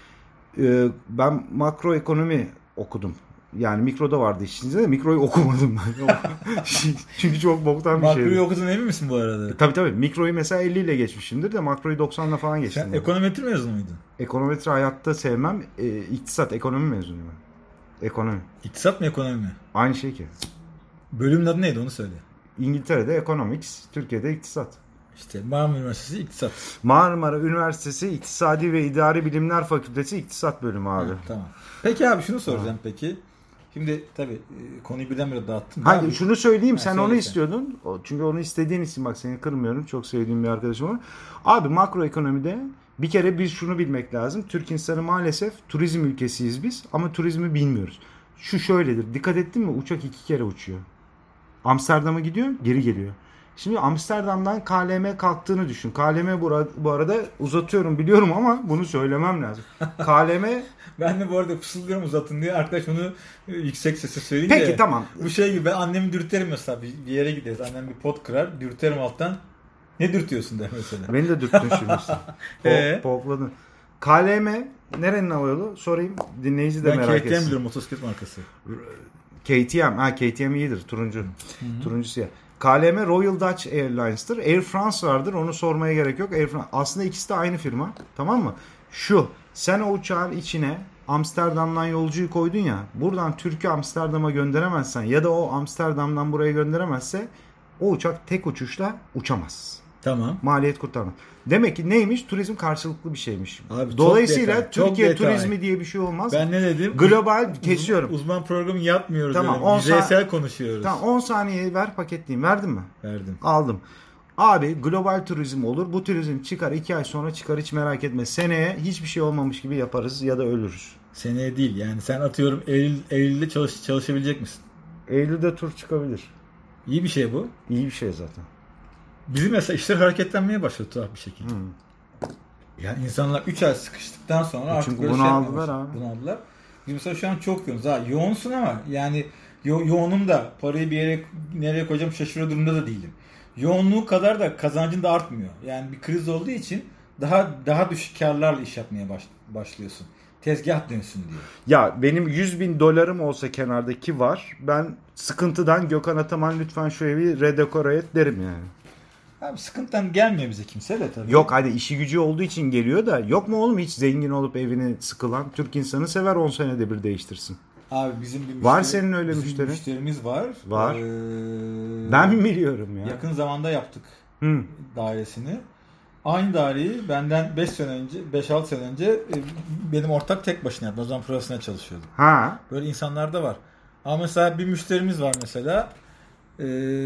Ee, ben makro ekonomi okudum. Yani mikroda vardı işinizde de mikroyu okumadım ben. Çünkü çok boktan bir şeydi. Makroyu okudun emin misin bu arada? Tabii tabii. Mikroyu mesela elli ile geçmişimdir de makroyu doksanla falan geçtim. Sen ben. ekonometri mezunu muydun? Ekonometri hayatta sevmem. Ee, iktisat, ekonomi mezunuyum ben. Ekonomi. İktisat mı ekonomi mi? Aynı şey ki. Bölümün adı neydi onu söyle. İngiltere'de economics, Türkiye'de iktisat. İşte Marmara Üniversitesi İktisat. Marmara Üniversitesi İktisadi ve İdari Bilimler Fakültesi İktisat Bölümü abi. Ha, tamam. Peki abi şunu soracağım peki. Şimdi tabii e, konuyu birdenbire dağıttın. Hayır Abi, şunu söyleyeyim Ha, sen söyle onu sen. istiyordun. O- Çünkü onu istediğin için bak seni kırmıyorum. Çok sevdiğim bir arkadaşım var. Abi makroekonomide bir kere biz şunu bilmek lazım. Türk insanı maalesef turizm ülkesiyiz biz ama turizmi bilmiyoruz. Şu şöyledir. Dikkat ettin mi? Uçak iki kere uçuyor. Amsterdam'a gidiyor, geri geliyor. Şimdi Amsterdam'dan K L M kalktığını düşün. K L M bu ara- bu arada uzatıyorum biliyorum ama bunu söylemem lazım. K L M Ben de bu arada fısıldıyorum uzatın diye. Arkadaş onu e, yüksek sesle söyleyince. peki tamam. Bu şey gibi ben annemi dürterim mesela. Bir, bir yere gideriz. Annem bir pot kırar. Dürterim alttan. Ne dürtüyorsun der mesela. Beni de dürttün şimdi. Ee? Po- Pokladın. K L M nerenin havayolu? Sorayım. Dinleyici de Ben merak K T M etsin. biliyorum motosiklet markası. K T M. Ha K T M iyidir. Turuncu. Turuncu siyah. K L M Royal Dutch Airlines'tır. Air France vardır. Onu sormaya gerek yok. Air France. Aslında ikisi de aynı firma. Tamam mı? Şu. Sen o uçağın içine Amsterdam'dan yolcuyu koydun ya. Buradan Türkiye Amsterdam'a gönderemezsen ya da o Amsterdam'dan buraya gönderemezse o uçak tek uçuşla uçamaz. Tamam. Maliyet kurtarma. Demek ki neymiş? Turizm karşılıklı bir şeymiş. Abi çok Dolayısıyla detay, çok Türkiye detay. turizmi diye bir şey olmaz. Ben ne dedim? Global kesiyorum. Uzman programı yapmıyoruz. Tamam, Tamam. on Yüzeysel konuşuyoruz. Tamam on saniye ver paketleyeyim. Verdin mi? Verdim. Aldım. Abi global turizm olur. Bu turizm çıkar iki ay sonra çıkar hiç merak etme. Seneye hiçbir şey olmamış gibi yaparız ya da ölürüz. Seneye değil yani sen atıyorum Eylül, Eylül'de çalış, çalışabilecek misin? Eylül'de tur çıkabilir. İyi bir şey bu. İyi bir şey zaten. Bizim mesela işler hareketlenmeye başladı tuhaf bir şekilde. Yani insanlar üç ay sıkıştıktan sonra artık Çünkü böyle bunu şey aldılar yapmaya abi. başladı. Bunu aldılar. Biz mesela şu an çok yoğunuz. Ha, yoğunsun ama yani yo- yoğunum da parayı bir yere nereye koyacağım şaşırıyor durumda da değilim. Yoğunluğu kadar da kazancın da artmıyor. Yani bir kriz olduğu için daha daha düşük karlarla iş yapmaya baş, başlıyorsun. Tezgah dönsün diye. Ya benim yüz bin dolarım olsa kenardaki var. Ben sıkıntıdan Gökhan Ataman lütfen şu evi redekore et derim yani. Abi sıkıntıdan gelmiyor bize kimse de tabii. Yok hadi işi gücü olduğu için geliyor da yok mu oğlum hiç zengin olup evini sıkılan Türk insanı sever on senede bir değiştirsin. Abi bizim bir Var müşteri- senin öyle bizim müşteri? bir müşterimiz var. Var. Ee, Ben mi biliyorum ya? Yakın zamanda yaptık Hı. dairesini. Aynı daireyi benden beş sene önce, beş altı sene önce e, benim ortak tek başına yaptı. O zaman profesyonel çalışıyordu. Ha. Böyle insanlar da var. Ama mesela bir müşterimiz var mesela. E,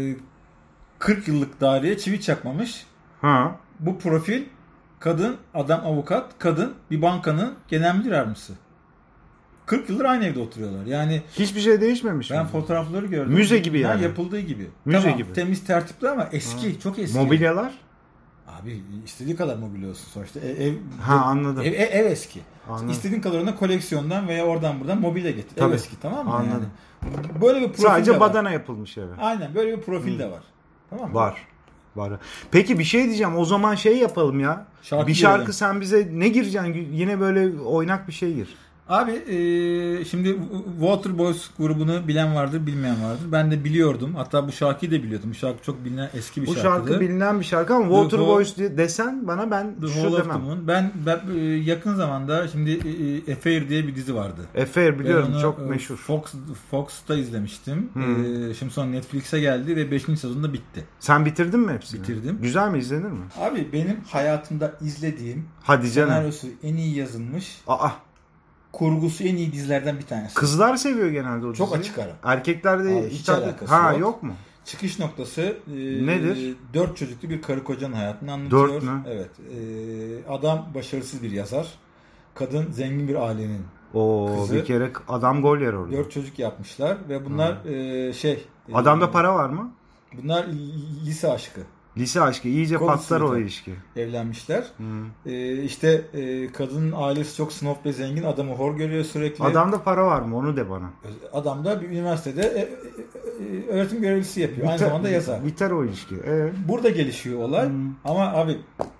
kırk yıllık daireye çivi çakmamış. Ha. Bu profil kadın, adam avukat, kadın bir bankanın genel müdür yardımcısı. kırk yıldır aynı evde oturuyorlar. Yani Hiçbir şey değişmemiş ben mi? fotoğrafları gördüm. Müze gibi Ha, yani. yapıldığı gibi. Müze Tamam, gibi. temiz tertipli ama eski, çok eski. Mobilyalar? Abi istediği kadar mobil olsun sonuçta. Ev, ev, Ha, anladım. Ev, ev, ev eski. Anladım. İstediğin kadar ona koleksiyondan veya oradan buradan mobilya getir. Tabii. Ev eski, tamam mı? Anladım. Yani? Böyle bir profil Sadece de var. badana yapılmış eve. Aynen böyle bir profil de var. Tamam mı? Var. Var. Peki bir şey diyeceğim. O zaman şey yapalım ya. Şarkı bir şarkı girelim. sen bize ne gireceksin? Yine böyle oynak bir şey gir. Abi e, şimdi Waterboys grubunu bilen vardır, bilmeyen vardır. Ben de biliyordum. Hatta bu şarkıyı da biliyordum. Bu şarkı çok bilinen eski bir Bu şarkıdır. şarkı bilinen bir şarkı ama The Waterboys diye desen bana ben The şu Hall of the demem. Moon. Ben, ben e, yakın zamanda şimdi e, Affair diye bir dizi vardı. Affair biliyorum, Ben onu, çok e, meşhur. Fox Fox'ta izlemiştim. Hmm. E, şimdi sonra Netflix'e geldi ve beşinci sezonda bitti. Sen bitirdin mi hepsini? Bitirdim. Güzel mi, izlenir mi? Abi benim hayatımda izlediğim, Hadi canım. senaryosu en iyi yazılmış, Aa, kurgusu en iyi dizilerden bir tanesi. kızlar seviyor genelde o Çok diziyi. açık ara. Erkekler de Abi hiç hitap- alakası Ha yok. yok mu? Çıkış noktası e, Nedir? Dört çocuklu bir karı kocanın hayatını anlatıyor. Dört mü? Evet. E, adam başarısız bir yazar. Kadın zengin bir ailenin. Oo, Kızı. bir kere adam gol yer orada. Dört çocuk yapmışlar ve bunlar e, şey. e, Adamda para var mı? Bunlar lise aşkı. Lise aşkı iyice Kol patlar o sivri. ilişki. Evlenmişler. Hı. E, işte e, kadının ailesi çok snob ve zengin. Adamı hor görüyor sürekli. Adamda para var mı? Onu de bana. Adam da bir üniversitede e, e, e, öğretim görevlisi yapıyor. Aynı Biter- zamanda yazar. Biter o ilişki. Ee? Burada gelişiyor olay. Hmm. Ama abi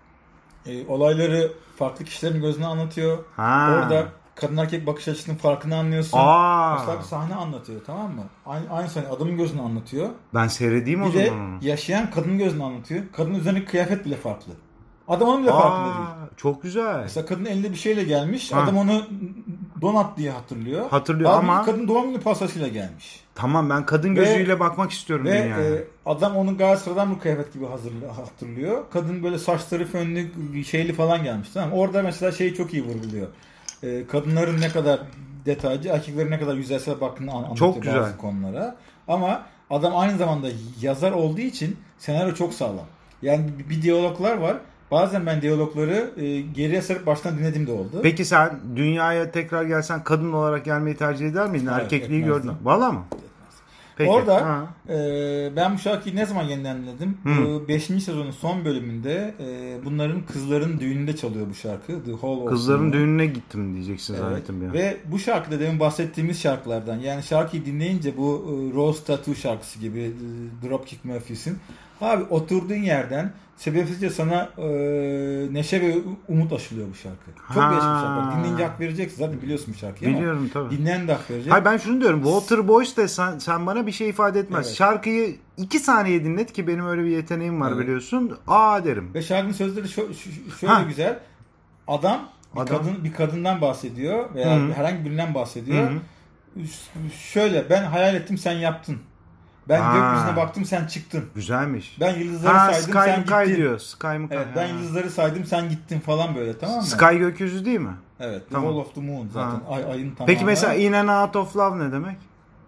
e, olayları farklı kişilerin gözüne anlatıyor. Ha. Orada kadın erkek bakış açısının farkını anlıyorsun. Aa. Mesela bir sahne anlatıyor, tamam mı? Aynı, aynı sahne adamın gözünü anlatıyor. Ben seyredeyim o Bir de zaman onu. yaşayan kadının gözünü anlatıyor. Kadının üzerindeki kıyafet bile farklı. Adam onun bile farkında değil. Aa, çok güzel. Mesela kadın elinde bir şeyle gelmiş. Ha. Adam onu donat diye hatırlıyor. Hatırlıyor Halbuki ama- kadın doğum günü pastasıyla gelmiş. Tamam, ben kadın Ve- gözüyle bakmak istiyorum Ve dünyaya. e, adam onu gayet sıradan bir kıyafet gibi hazırlıyor, hatırlıyor. Kadın böyle saçları fönlü, şeyli falan gelmiş. Tamam mı? Orada mesela şeyi çok iyi vurguluyor. E, kadınların ne kadar detaycı, erkeklerin ne kadar yüzeysel baktığını an- anlatıyor Çok güzel. bazı konulara. Ama adam aynı zamanda yazar olduğu için senaryo çok sağlam. Yani bir, bir diyaloglar var. Bazen ben diyalogları e, geriye sarıp baştan dinlediğim de oldu. Peki sen dünyaya tekrar gelsen kadın olarak gelmeyi tercih eder miydin? Hayır, Erkekliği etmezdim. gördün. Valla mı? Peki. Orada Ha. e, ben bu şarkıyı ne zaman yeniden dinledim? Hı. Bu beşinci sezonun son bölümünde e, bunların kızların düğününde çalıyor bu şarkı. The Hall of Kızların Moon. düğününe gittim diyeceksin Evet. zannettim bir an. Ve bu şarkı da demin bahsettiğimiz şarkılardan. Yani şarkıyı dinleyince bu e, Rose Tattoo şarkısı gibi, e, Dropkick Murphys'in. Abi oturduğun yerden sebepsizce sana e, neşe ve umut aşılıyor bu şarkı. Çok Ha. değişik bir şarkı. Bak, dinleyince hak vereceksin. Zaten biliyorsun bu şarkıyı Biliyorum ama tabii. dinleyen de hak verecek. Hayır, ben şunu diyorum. Waterboys de sen, sen bana bir şey ifade etmez. Evet. Şarkıyı iki saniye dinlet ki benim öyle bir yeteneğim var Evet. biliyorsun. Aa derim. Ve şarkının sözleri şö- şö- şöyle Ha. güzel. Adam bir Adam. kadın bir kadından bahsediyor veya Hı. herhangi birinden bahsediyor. Hı hı. Ş- Şöyle, ben hayal ettim sen yaptın. Ben Ha. gökyüzüne baktım sen çıktın. Güzelmiş. Ben yıldızları Ha, saydım Sky sen Sky gittin. diyor. Sky mı? Evet, Ha. ben yıldızları saydım sen gittin falan böyle, tamam mı? Sky gökyüzü değil mi? Evet. The Tamam. Wall of the Moon zaten. Ha. Ay, ayın tamamı. Peki mesela In and Out of Love ne demek?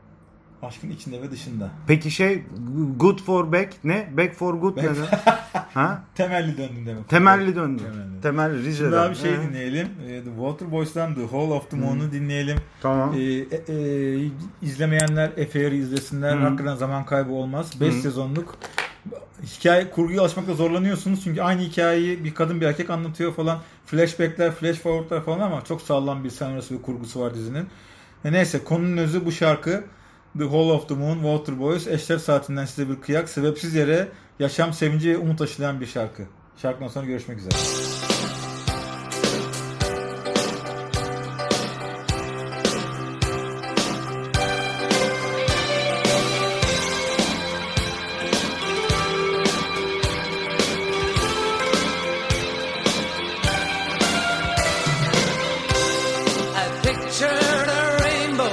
Aşkın içinde ve dışında. Peki şey Good for Back ne? Back for Good ne Back- demek? ha? Temelli döndün demek. Temelli döndü. Temelli. Temelli Rize'den. Şimdi daha bir şey Ha. dinleyelim. Ee, The Waterboys'tan The Hall of the Moon'u dinleyelim. Tamam. Ee, e, e, izlemeyenler Affair'i izlesinler. Hı. Hakikaten zaman kaybı olmaz. beş Hı. sezonluk. Hikaye kurguya alışmakta zorlanıyorsunuz. Çünkü aynı hikayeyi bir kadın bir erkek anlatıyor falan. Flashback'ler, flash forward'lar falan ama çok sağlam bir senaryosu ve kurgusu var dizinin. E neyse, konunun özü bu şarkı. The Hall of the Moon, Waterboys. Eşler saatinden size bir kıyak. Sebepsiz yere yaşam, sevinci ve umut aşılayan bir şarkı. Şarkıdan sonra görüşmek üzere. I pictured a rainbow.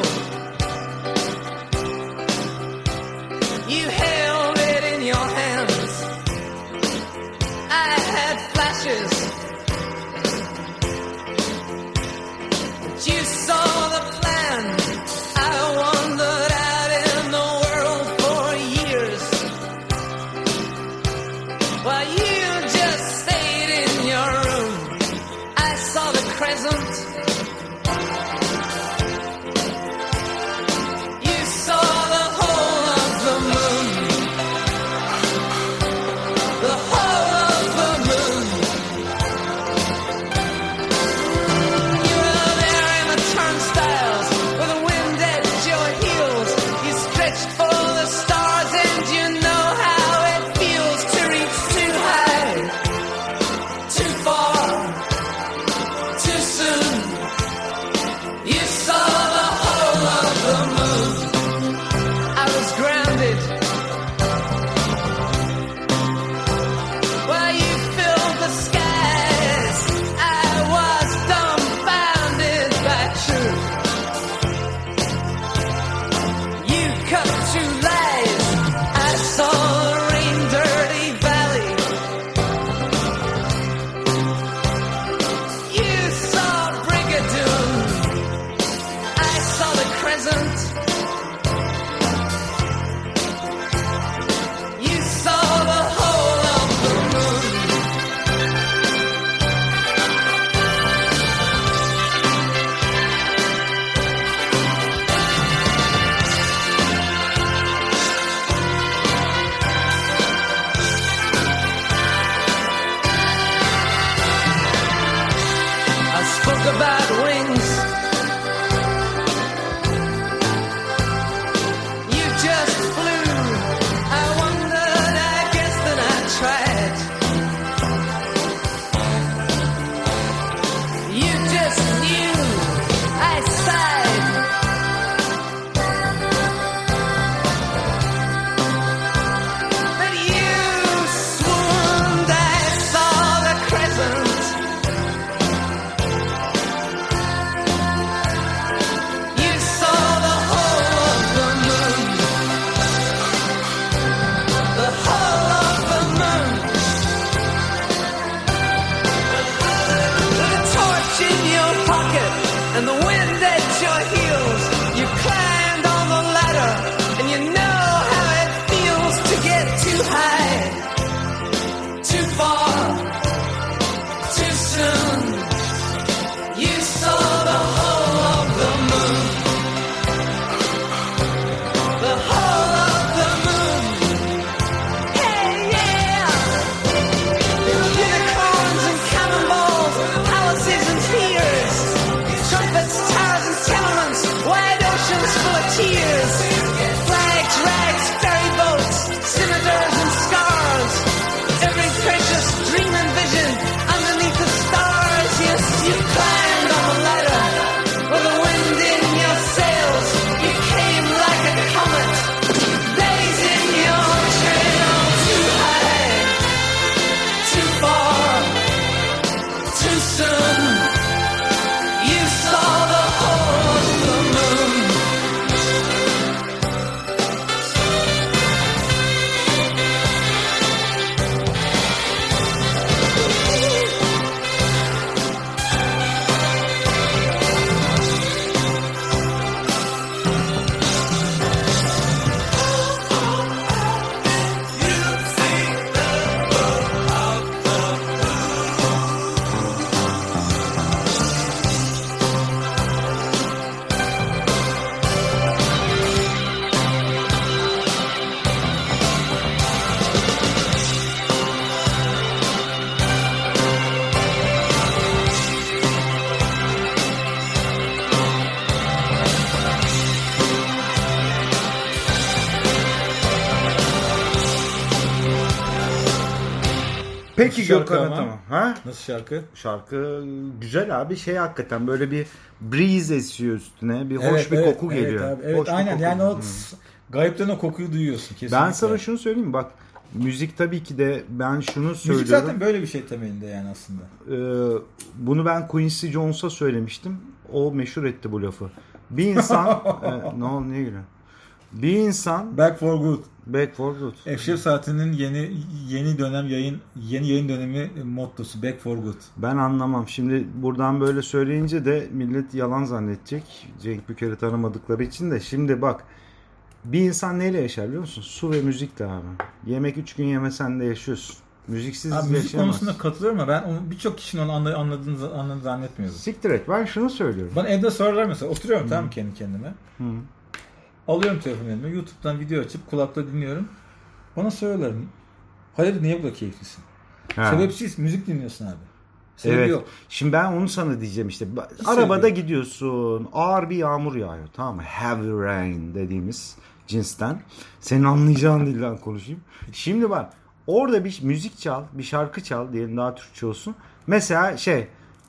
You held it in your hands. I had flashes wide wings. You just flew. I wondered, I guess that I tried. You just knew. I sighed. But you swooned. I saw the crescent. You saw the whole of the moon. The whole of the moon. With a torch in your pocket and the wind at your heels, you climbed on the ladder and you know how it feels to get too high, too far, too soon. You saw the whole of the moon. The whole of the moon. Hey, yeah. Unicorns and cannonballs, palaces and piers, trumpets, towers and tenements, wide oceans full of tears, flags, rags, ferry boats, scimitars and scars, every precious dream and vision underneath the stars. Yes, you climbed on the ladder with the wind in your sails. You came like a comet, blazing your trail too high, too far, too soon. You saw the whole of the moon. Peki Şarkı Gökhan ama. Ataman. Ha? Nasıl şarkı? Şarkı güzel abi, şey hakikaten böyle bir breeze esiyor üstüne, bir hoş Evet, bir evet, koku evet geliyor. abi, evet, Hoş bir aynen koku. yani o Hı. gayipten o kokuyu duyuyorsun kesinlikle. Ben sana şunu söyleyeyim mi? Bak, müzik tabii ki de, ben şunu söylüyorum. Müzik zaten böyle bir şey temelinde yani aslında. Ee, bunu ben Quincy Jones'a söylemiştim. O meşhur etti bu lafı. Bir insan e, ne oldu, niye gülüyorsun? Bir insan Back for Good. Back for Good. Efşef Saati'nin yeni yeni dönem yayın yeni yayın dönemi mottosu Back for Good. Ben anlamam. Şimdi buradan böyle söyleyince de millet yalan zannedecek. Cenk Büker'i tanımadıkları için de. Şimdi bak, bir insan neyle yaşar biliyor musun? Su ve müzikle abi. Yemek üç gün yemesen de yaşıyorsun. Müziksiz Abi müzik yaşayamazsın. konusunda katılıyorum ama ben onu, birçok kişinin onu anla- anladığını, anladığını zannetmiyorum. Siktir et. Ben şunu söylüyorum. Bana evde sorarlar mesela. Oturuyorum tamam kendi kendime. Hı. Alıyorum telefonu elime. YouTube'dan video açıp kulakla dinliyorum. Bana soruyorlar. Hayır, niye bu kadar keyiflisin? Ha. Sebepsiz. Müzik dinliyorsun abi. Sebebi Evet. yok. Şimdi ben onu sana diyeceğim işte. Ba- Hiç Arabada sevmiyorum. gidiyorsun. Ağır bir yağmur yağıyor. Tamam mı? Heavy rain dediğimiz cinsten. Senin anlayacağın dilden konuşayım. Şimdi bak, orada bir müzik çal, bir şarkı çal diyelim, daha Türkçe olsun. Mesela şey,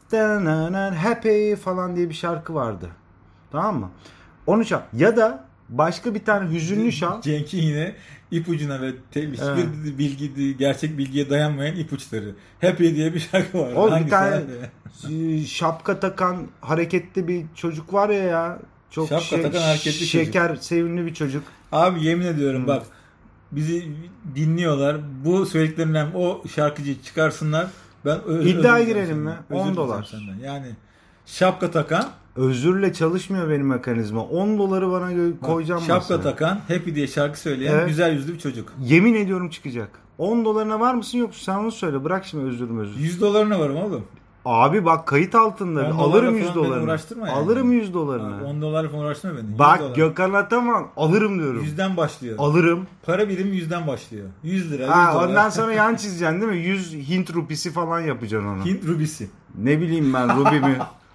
Happy falan diye bir şarkı vardı. Tamam mı? Onu çal. Ya da başka bir tane hüzünlü şal. Cenk'in yine ipucuna ve te- hiçbir Evet. bilgi, gerçek bilgiye dayanmayan ipuçları. Happy diye bir şarkı var. O bir Hangisi tane abi? e, şapka takan hareketli bir çocuk var ya ya. Çok Şapka şey- takan hareketli şeker, sevimli bir çocuk. Abi yemin ediyorum Hmm. bak, bizi dinliyorlar. Bu söylediklerimden o şarkıcıyı çıkarsınlar. Ben ö- İddiaya özür girelim dilerim mi? senden. on Özür dolar. dilerim senden. Yani şapka takan, Özürle çalışmıyor benim mekanizma. on doları bana gö- koyacağım şapka masaya. takan, happy diye şarkı söyleyen Evet. güzel yüzlü bir çocuk. Yemin ediyorum çıkacak. on dolarına var mısın yoksa sen onu söyle. Bırak şimdi özür özür. yüz dolarına varım oğlum. Abi bak, kayıt altında. on Alırım dolarla yüz falan beni dolarını. uğraştırma yani. Alırım yüz dolarını. Abi on dolarla falan uğraştırma beni. yüz Bak dolar. Gökhan Ataman, alırım diyorum. Yüzden başlıyor. Alırım. Para birimi yüzden başlıyor. yüz lira, yüz Ha, dolar. ondan sonra yan çizeceksin değil mi? yüz Hint rupisi falan yapacaksın onu. Hint rubisi. Ne bileyim ben, rubi mi?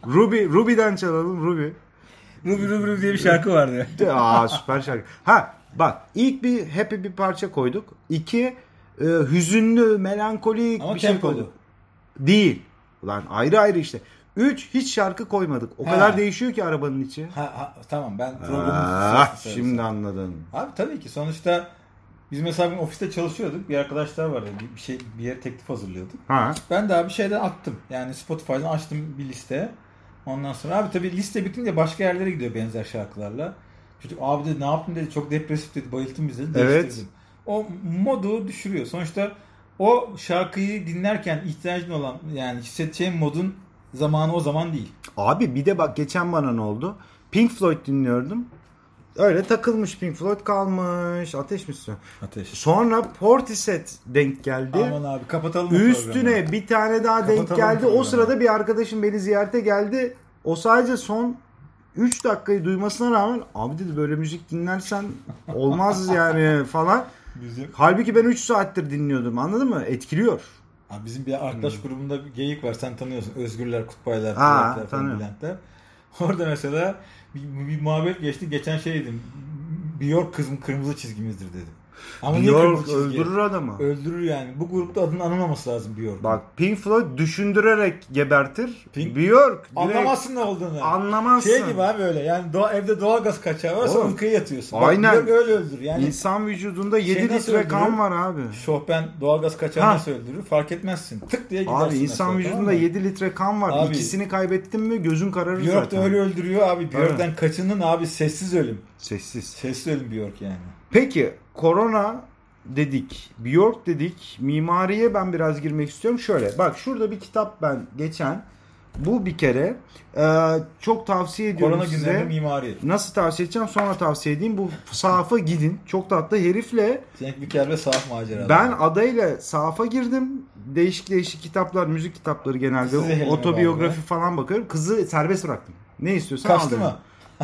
Ruby, Ruby'den çalalım Ruby. Ruby Ruby Ruby diye bir şarkı vardı. Aa süper şarkı. Ha bak ilk bir happy bir parça koyduk. İki e, hüzünlü, melankolik Ama bir şey tempolu. koyduk. Değil. Ulan ayrı ayrı işte. Üç hiç şarkı koymadık. O Ha. kadar değişiyor ki arabanın içi. Ha, ha, tamam ben programı Ah, şimdi anladın. Abi tabii ki sonuçta biz mesela bir ofiste çalışıyorduk. Bir arkadaşlar vardı. Bir, bir şey bir yere teklif hazırlıyorduk. Ha. Ben de abi şeyden attım. Yani Spotify'dan açtım bir liste. Ondan sonra abi tabii liste bitince başka yerlere gidiyor benzer şarkılarla. Çocuk abi dedi ne yaptın dedi. Çok depresif dedi. Bayılttın bizi dedi. Evet. Değiştirdim. O modu düşürüyor. Sonuçta o şarkıyı dinlerken ihtiyacın olan yani hissedeceğin modun zamanı o zaman değil. Abi bir de bak geçen bana ne oldu? Pink Floyd dinliyordum. Öyle takılmış Pink Floyd kalmış. Ateş mi istiyor? Ateş. Sonra Portishead denk geldi. Aman abi kapatalım o programı. Üstüne bir tane daha denk Kapatalım geldi. O programı. sırada bir arkadaşım beni ziyarete geldi. O sadece son üç dakikayı duymasına rağmen abi dedi böyle müzik dinlersen olmaz yani falan. Bizim, Halbuki ben üç saattir dinliyordum. Anladın mı? Etkiliyor. abi bizim bir arkadaş grubunda bir geyik var. Sen tanıyorsun. Özgürler, Kutbaylar, Ha, Bülentler falan, tanıyorum. Bülentler. Orada mesela bir, bir muhabbet geçti. Geçen şey dedim. Björk kızım kırmızı çizgimizdir dedim. Ama niye Björk kırmızı çizgi? öldürür adamı. Öldürür yani. Bu grupta adının anılmaması lazım Björk. Bak Pink Floyd düşündürerek gebertir. Pink- Björk direkt Anlamazsın ne olduğunu. anlamazsın. Şey gibi abi öyle. Yani doğa, evde doğalgaz kaçağı varsa Oğlum, uykuya yatıyorsun. aynen. Bak, Björk öyle öldürür. Yani İnsan vücudunda yedi Şey nasıl litre kan öldürür? var abi. Chopin doğalgaz kaçağı Ha. nasıl öldürür fark etmezsin. Tık diye gidersin. Abi insan mesela, vücudunda tamam mı? yedi litre kan var. Abi, İkisini kaybettin mi gözün kararır Björk zaten. de öyle öldürüyor abi. Björk'ten kaçının abi sessiz ölüm. Sessiz. Sessiz ölüm Björk yani. Peki korona dedik, Björk dedik, mimariye ben biraz girmek istiyorum. Şöyle bak şurada bir kitap ben geçen bu bir kere e, çok tavsiye ediyorum Korona size. günlerinde mimari. Nasıl tavsiye edeceğim sonra tavsiye edeyim. Bu sahafa gidin. Çok tatlı herifle Cenk Büker ve Sahaf Maceraları. ben adayla sahafa girdim. Değişik değişik kitaplar, müzik kitapları genelde Kızı zehirleme otobiyografi galiba. falan bakıyorum. Kızı serbest bıraktım. Ne istiyorsan Kaçtı al mı? dedim.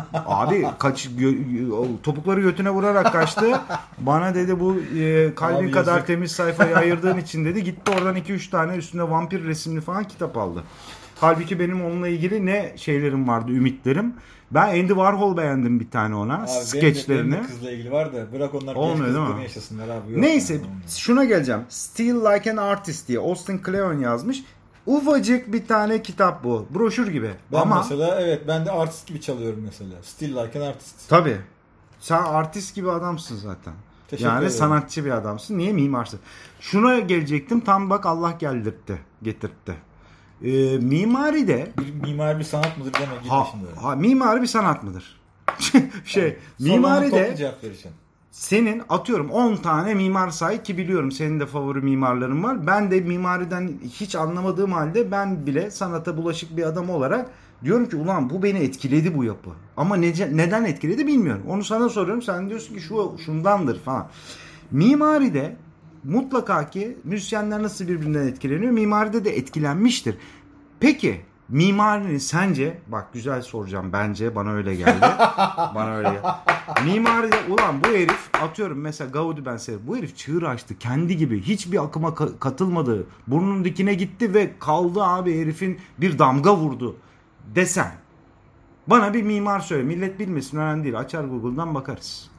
Abi kaç gö- o topukları götüne vurarak kaçtı. Bana dedi bu e, kalbin Abi kadar yazık. temiz sayfayı ayırdığın için dedi. Gitti oradan iki üç tane üstünde vampir resimli falan kitap aldı. Halbuki benim onunla ilgili ne şeylerim vardı, ümitlerim. Ben Andy Warhol beğendim bir tane ona. Abi benim de- Skeçlerini. benim de kızla ilgili var da bırak onlar Olmuyor, genç değil mi? kızlarını yaşasınlar abi. Yok Neyse yani, olmuyor. şuna geleceğim. Still Like an Artist diye Austin Kleon yazmış. Ufacık bir tane kitap bu. Broşür gibi. Ben Ama mesela evet ben de artist gibi çalıyorum mesela. Still like an artist. tabii. Sen artist gibi adamsın zaten. Teşekkür Yani ederim. sanatçı bir adamsın. Niye mimarsın? Şuna gelecektim. Tam bak Allah geldirtti. Getirtti. Ee, mimari de Bir mimar bir sanat mıdır deme gitme ha, şimdi öyle. ha, mimari bir sanat mıdır? şey, Sonra mimari toplu de cevap vereceğim. senin atıyorum on tane mimar say ki biliyorum senin de favori mimarların var. Ben de mimariden hiç anlamadığım halde ben bile sanata bulaşık bir adam olarak diyorum ki ulan bu beni etkiledi bu yapı. Ama nece, neden etkiledi bilmiyorum. Onu sana soruyorum. Sen diyorsun ki şu şundandır falan. Mimaride mutlaka ki müzisyenler nasıl birbirinden etkileniyor? Mimaride de etkilenmiştir. Peki mimarinin sence bak güzel soracağım bence bana öyle geldi. bana öyle geldi. Mimaride ulan bu herif atıyorum mesela Gaudi ben severim. Bu herif çığır açtı kendi gibi hiçbir akıma ka- katılmadı. Burnunun dikine gitti ve kaldı abi herifin bir damga vurdu desen. Bana bir mimar söyle. Millet bilmesin önemli değil. Açar Google'dan bakarız.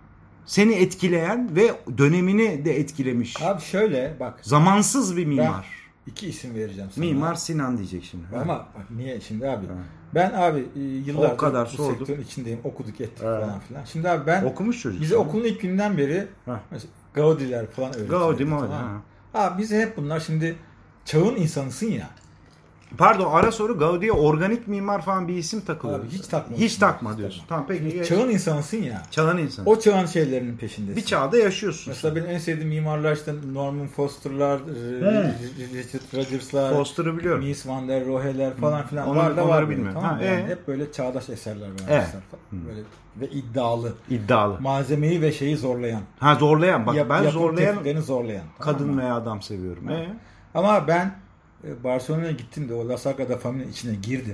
Seni etkileyen ve dönemini de etkilemiş. Abi şöyle bak. Zamansız bir Ben mimar. iki isim vereceğim sana. Mimar Sinan diyecek şimdi. Ama bak niye şimdi abi? Ben abi e, yıllardır O kadar bu sorduk. sektörün içindeyim. Okuduk ettik Evet. falan filan. Şimdi abi ben Okumuş çocuk. bize okulun ilk günden beri Ha. mesela Gaudi'ler falan öğretiyor. Gaudi Maudi, tamam mı? ha. Abi bize hep bunlar şimdi çağın insanısın ya. Pardon ara soru Gaudi'ye organik mimar falan bir isim takılıyor. Abi hiç takma. Hiç takma Hiç diyorsun. takma. Tamam peki. Çağın insanısın ya. Çağın insan. O çağın şeylerinin peşindesin. Bir çağda yaşıyorsun. Mesela benim en sevdiğim mimarlar işte Norman Foster'lar, He. Richard Rodgers'lar, Foster'ı biliyorum. Mies van der Rohe'ler falan filan Onları- var da onları var böyle, bilmiyorum. tamam mı? Ha, Yani e? hep böyle çağdaş eserler vermişler Evet. falan. Böyle ve iddialı. İddialı. Malzemeyi ve şeyi zorlayan. Ha zorlayan. Bak Yap- ben yapım zorlayan tekniklerini zorlayan. tamam kadın mı? veya adam seviyorum. E? Ama ben e, Barcelona'ya gittim de o La Sagrada Familia'nın içine girdim.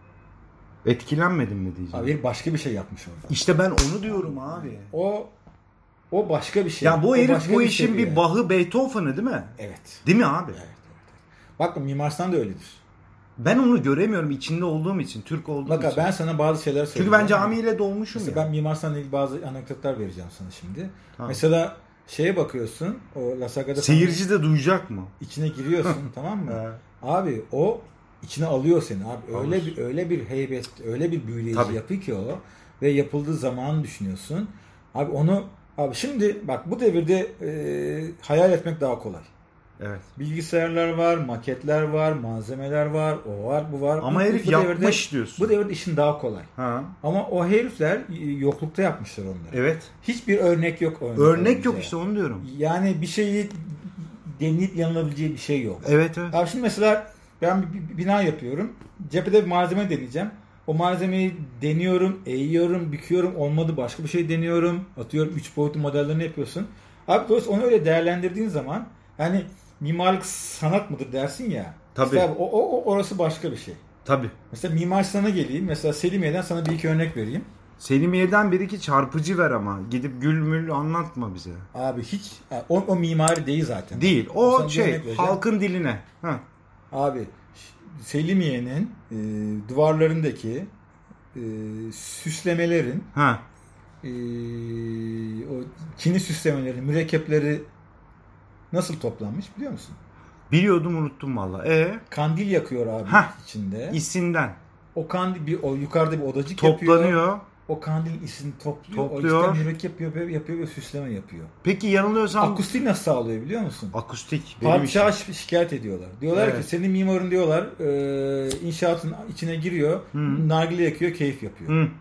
Etkilenmedin mi diyeceğim. Abi herif başka bir şey yapmış orada. İşte ben onu diyorum abi. O o başka bir şey. Ya bu O herif başka bu bir işin seviye. bir Bach'ı Beethoven'ı değil mi? Evet. Değil mi abi? Evet, evet. Bak Mimar Sinan da öyledir. Ben onu göremiyorum içinde olduğum için, Türk olduğum Bak için. ben sana bazı şeyler söyleyeceğim. Çünkü ben camiyle dolmuşum Mesela ya. ben Mimar Sinan'la ilgili bazı anekdotlar vereceğim sana şimdi. Tamam. Mesela şeye bakıyorsun, o La Saga'da Seyirci de duyacak mı? içine giriyorsun tamam mı? Evet. Abi o içine alıyor seni abi. Öyle Alır. bir öyle bir heybet, öyle bir büyüleyici Tabii. yapı ki o ve yapıldığı zamanı düşünüyorsun. Abi onu abi şimdi bak bu devirde e, hayal etmek daha kolay. Evet. Bilgisayarlar var, maketler var, malzemeler var, o var, bu var. Ama Bu- herif bu yapmış devirde, diyorsun. Bu devirde işin daha kolay. Ha. Ama o herifler e, yoklukta yapmışlar onları. Evet. Hiçbir örnek yok. Örnek, Örnek yok olabileceği. işte, onu diyorum. Yani bir şeyi deneyip yanılabileceği bir şey yok. Evet evet. Abi şimdi mesela ben bir, bir bina yapıyorum. Cephede bir malzeme deneyeceğim. O malzemeyi deniyorum, eğiyorum, büküyorum. Olmadı başka bir şey deniyorum. Atıyorum üç boyutlu modellerini yapıyorsun. Abi dolayısıyla onu öyle değerlendirdiğin zaman hani mimarlık sanat mıdır dersin ya. Tabii. Mesela o, o, o orası başka bir şey. Tabii. Mesela Mimar Sinan'a geleyim. Mesela Selimiye'den sana bir iki örnek vereyim. Selimiye'den bir iki çarpıcı ver ama. Gidip gül mül anlatma bize. Abi hiç o, o mimari değil zaten. Değil. Sana O bir şey örnek vereceğim. halkın diline. Ha. Abi Selimiye'nin e, duvarlarındaki e, süslemelerin Ha. e, o çini süslemelerin mürekkepleri nasıl toplanmış biliyor musun? Biliyordum, unuttum valla. E Kandil yakıyor abi Hah. içinde. isinden O kandil bir o yukarıda bir odacık yapıyor. toplanıyor. O kandilin isini topluyor. Topluyor. O işte mürekkep yapıyor, yapıyor ve süsleme yapıyor. Peki yanılıyorsam Akustiği nasıl sağlıyor biliyor musun? akustik benim işim. Padişah'a şi- şikayet ediyorlar. Diyorlar Evet. ki senin mimarın diyorlar e, inşaatın içine giriyor, nargile yakıyor, keyif yapıyor. Hı.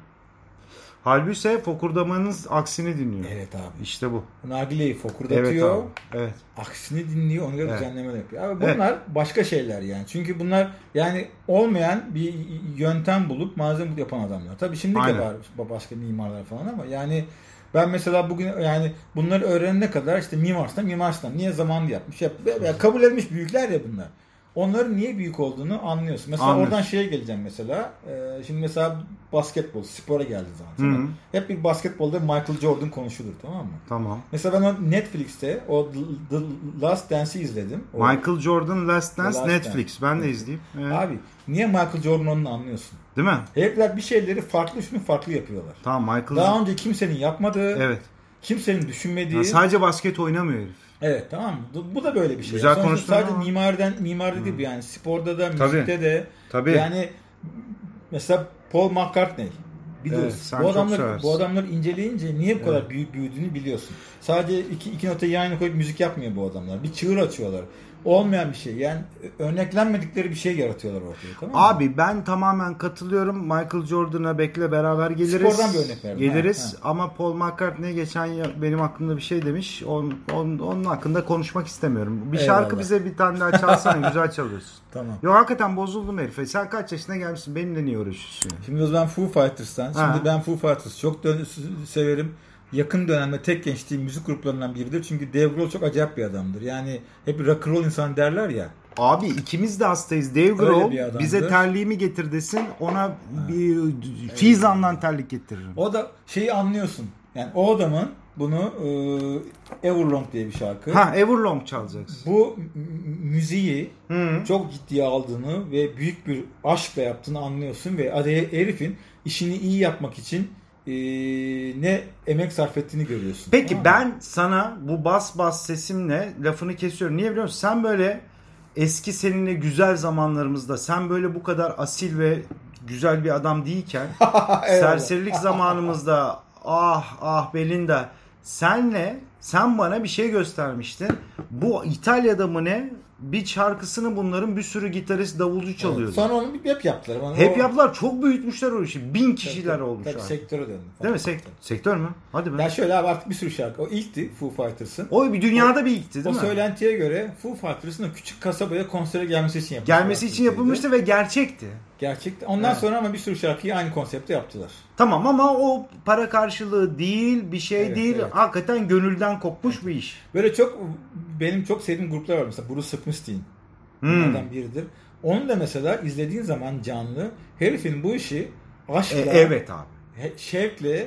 Halbuki ise fokurdamanız aksini dinliyor. Evet abi. İşte bu. Nargileyi Evet fokurdatıyor, abi. Evet. aksini dinliyor, ona göre Evet. düzenlemeler yapıyor. Abi bunlar başka şeyler yani. Çünkü bunlar yani olmayan bir yöntem bulup malzeme bulup yapan adamlar. Tabii şimdi de Aynen. var başka mimarlar falan ama yani ben mesela bugün yani bunları öğrenene kadar işte Mimar Sinan, Mimar Sinan niye zamanında yapmış? Yap, ya kabul edilmiş büyükler ya bunlar. Onların niye büyük olduğunu anlıyorsun. Mesela Anlıyorsun. oradan şeye geleceğim mesela. Ee, şimdi mesela basketbol, spora geldi zaman. Hı hı. Hep bir basketbolda Michael Jordan konuşulur tamam mı? Tamam. Mesela ben o Netflix'te o The Last Dance'i izledim. O, Michael Jordan Last Dance Last Netflix. Dance. Ben de Evet. izleyeyim. Evet. Abi niye Michael Jordan onu anlıyorsun? Değil mi? Herifler bir şeyleri farklı üstüne farklı yapıyorlar. Tamam Michael. Daha önce kimsenin yapmadığı, Evet. kimsenin düşünmediği. Ya sadece basket oynamıyor herif. Evet tamam mı? Bu- Bu da böyle bir şey. Güzel Sonuçta konuştun sadece ama. mimariden mimaride değil bu yani sporda da Tabii. müzikte de Tabii. yani mesela Paul McCartney biliyoruz. Evet, sen bu çok adamlar seversin. bu adamlar inceleyince niye bu kadar büyük büyüdüğünü biliyorsun. Sadece iki iki notayı yan yana koyup müzik yapmıyor bu adamlar. Bir çığır açıyorlar. Olmayan bir şey. Yani örneklenmedikleri bir şey yaratıyorlar ortaya tamam mı? Abi ben tamamen katılıyorum. Michael Jordan'a bekle beraber geliriz. Spordan bir örnek verdim. Geliriz Ha, ama Paul McCartney geçen ya- benim hakkımda bir şey demiş. On, on- onun hakkında konuşmak istemiyorum. Bir şarkı Eyvallah. bize bir tane daha çalsana, güzel çalıyorsun. Tamam. Yok hakikaten bozuldum herife. Sen kaç yaşına gelmişsin? Benimle niye uğraşıyorsun? Şimdi o zaman Foo Fighters'tan. Ha. Şimdi ben Foo Fighters çok dön- severim. Yakın dönemde tek gençliğim müzik gruplarından biridir. Çünkü Dave Grohl çok acayip bir adamdır. Yani hep rock and roll insan derler ya. Abi ikimiz de hastayız. Dave Öyle Grohl bir adamdı. bize terliğimi getir desin. Ona bir Fizan'dan terlik getiririm. O da şeyi anlıyorsun. Yani o adamın bunu e, Everlong diye bir şarkı. Ha Everlong çalacaksın. Bu m- müziği Hı. çok ciddiye aldığını ve büyük bir aşkla yaptığını anlıyorsun ve adı herifin işini iyi yapmak için e, ne emek sarf ettiğini görüyorsun. Peki Tamam mı? ben sana bu bas bas sesimle lafını kesiyorum. Niye biliyor musun? Sen böyle eski seninle güzel zamanlarımızda sen böyle bu kadar asil ve güzel bir adam değilken serserilik zamanımızda ah ah Belinda senle sen bana bir şey göstermiştin. Bu İtalya'da mı ne? Bir şarkısını bunların bir sürü gitarist davulcu çalıyordu. Sonra onu bir hep yaptılar. Ama Hep o- yaptılar. Çok büyütmüş o işi. Bin Tabii, kişiler tabii, olmuş. Tabii abi. sektöre döndü. Değil mi? falan. Sek- sektör mü? Hadi be. Ya şöyle abi artık bir sürü şarkı. O ilkti Foo Fighters'ın. O bir dünyada bir ilkti O değil mi? söylentiye göre Foo Fighters'ın o küçük kasabaya konsere gelmesi için yapılmış. Gelmesi için yapılmıştı ve gerçekti. Gerçekten. Ondan Evet. sonra ama bir sürü şarkıyı aynı konsepte yaptılar. Tamam ama o para karşılığı değil, bir şey Evet, değil. evet. Hakikaten gönülden kopmuş bir iş. Böyle çok benim çok sevdiğim gruplar var mesela Bruce Springsteen. Hmm. Bunlardan biridir. Onu da mesela izlediğin zaman canlı herifin bu işi aşkla, E, evet abi. he- şevkle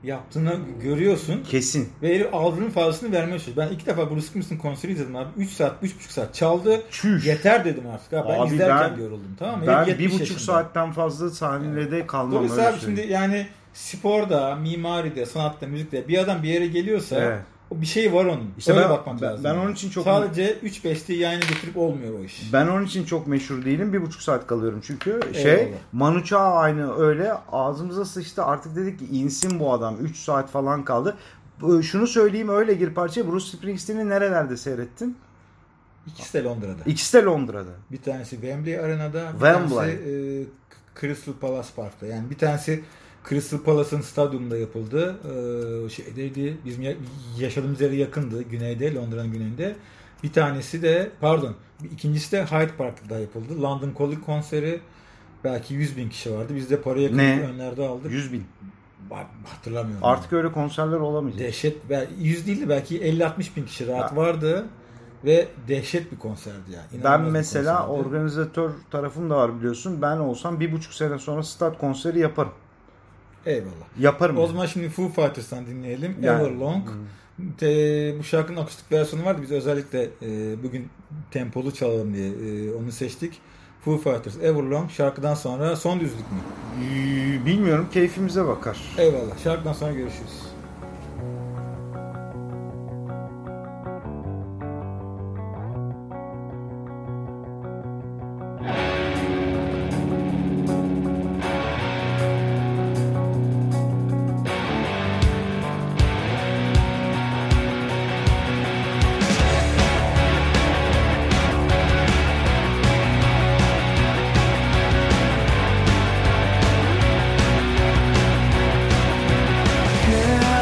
yaptığını görüyorsun. Kesin. Ve herif aldığının fazlasını vermeye çalışıyor. Ben iki defa Bruce Springsteen konseri izledim abi. üç saat, üç buçuk saat çaldı. Çüş. Yeter dedim artık. Abi, ben Abi izlerken ben- yoruldum. Tamam mı? Ben Herif bir yetmiş buçuk yaşında. saatten fazla sahnede kalmam. Dolayısıyla öyle abi şimdi söyleyeyim. yani sporda, mimaride, sanatta, müzikte bir adam bir yere geliyorsa Evet. o bir şey var onun. İşte Öyle ben- bakmak ben- lazım. ben onun için çok- Sadece üç besteyi yayına getirip olmuyor o iş. Ben onun için çok meşhur değilim. Bir buçuk saat kalıyorum çünkü. Şey, Eyvallah. Manu Chao aynı öyle. Ağzımıza sıçtı. Artık dedik ki insin bu adam. üç saat falan kaldı. Bu- Şunu söyleyeyim, öyle gir parçaya. Bruce Springsteen'i nerelerde seyrettin? İkisi de Londra'da. İkisi de Londra'da. Bir tanesi Wembley Arena'da, bir Wembley. tanesi e, Crystal Palace Park'ta. Yani bir tanesi Crystal Palace'ın stadyumunda yapıldı. Ee, şeydeydi, bizim ya- yaşadığımız yere yakındı, güneyde, Londra'nın güneyinde. Bir tanesi de, pardon, ikincisi de Hyde Park'ta yapıldı. London Calling konseri. Belki yüz bin kişi vardı. Biz de paraya Ne? kıyıp önlerde aldık. yüz bin. Ba- Hatırlamıyorum. Artık öyle konserler olamayacak. Dehşet. Belki yüz değildi, belki elli altmış bin kişi rahat Ha. vardı. Ve dehşet bir konserdi yani. Ben İnanılmaz bir mesela konserdi. organizatör tarafım da var biliyorsun. Ben olsam bir buçuk sene sonra stat konseri yaparım. Eyvallah. Yaparım. O yani. zaman şimdi Foo Fighters'tan dinleyelim. Yani- Everlong. Te- bu şarkının akustik versiyonu vardı. Biz özellikle e, bugün tempolu çalalım diye e, onu seçtik. Foo Fighters Everlong. Şarkıdan sonra son düzlük mü? Ee, Bilmiyorum, keyfimize bakar. Eyvallah. Şarkıdan sonra görüşürüz. Now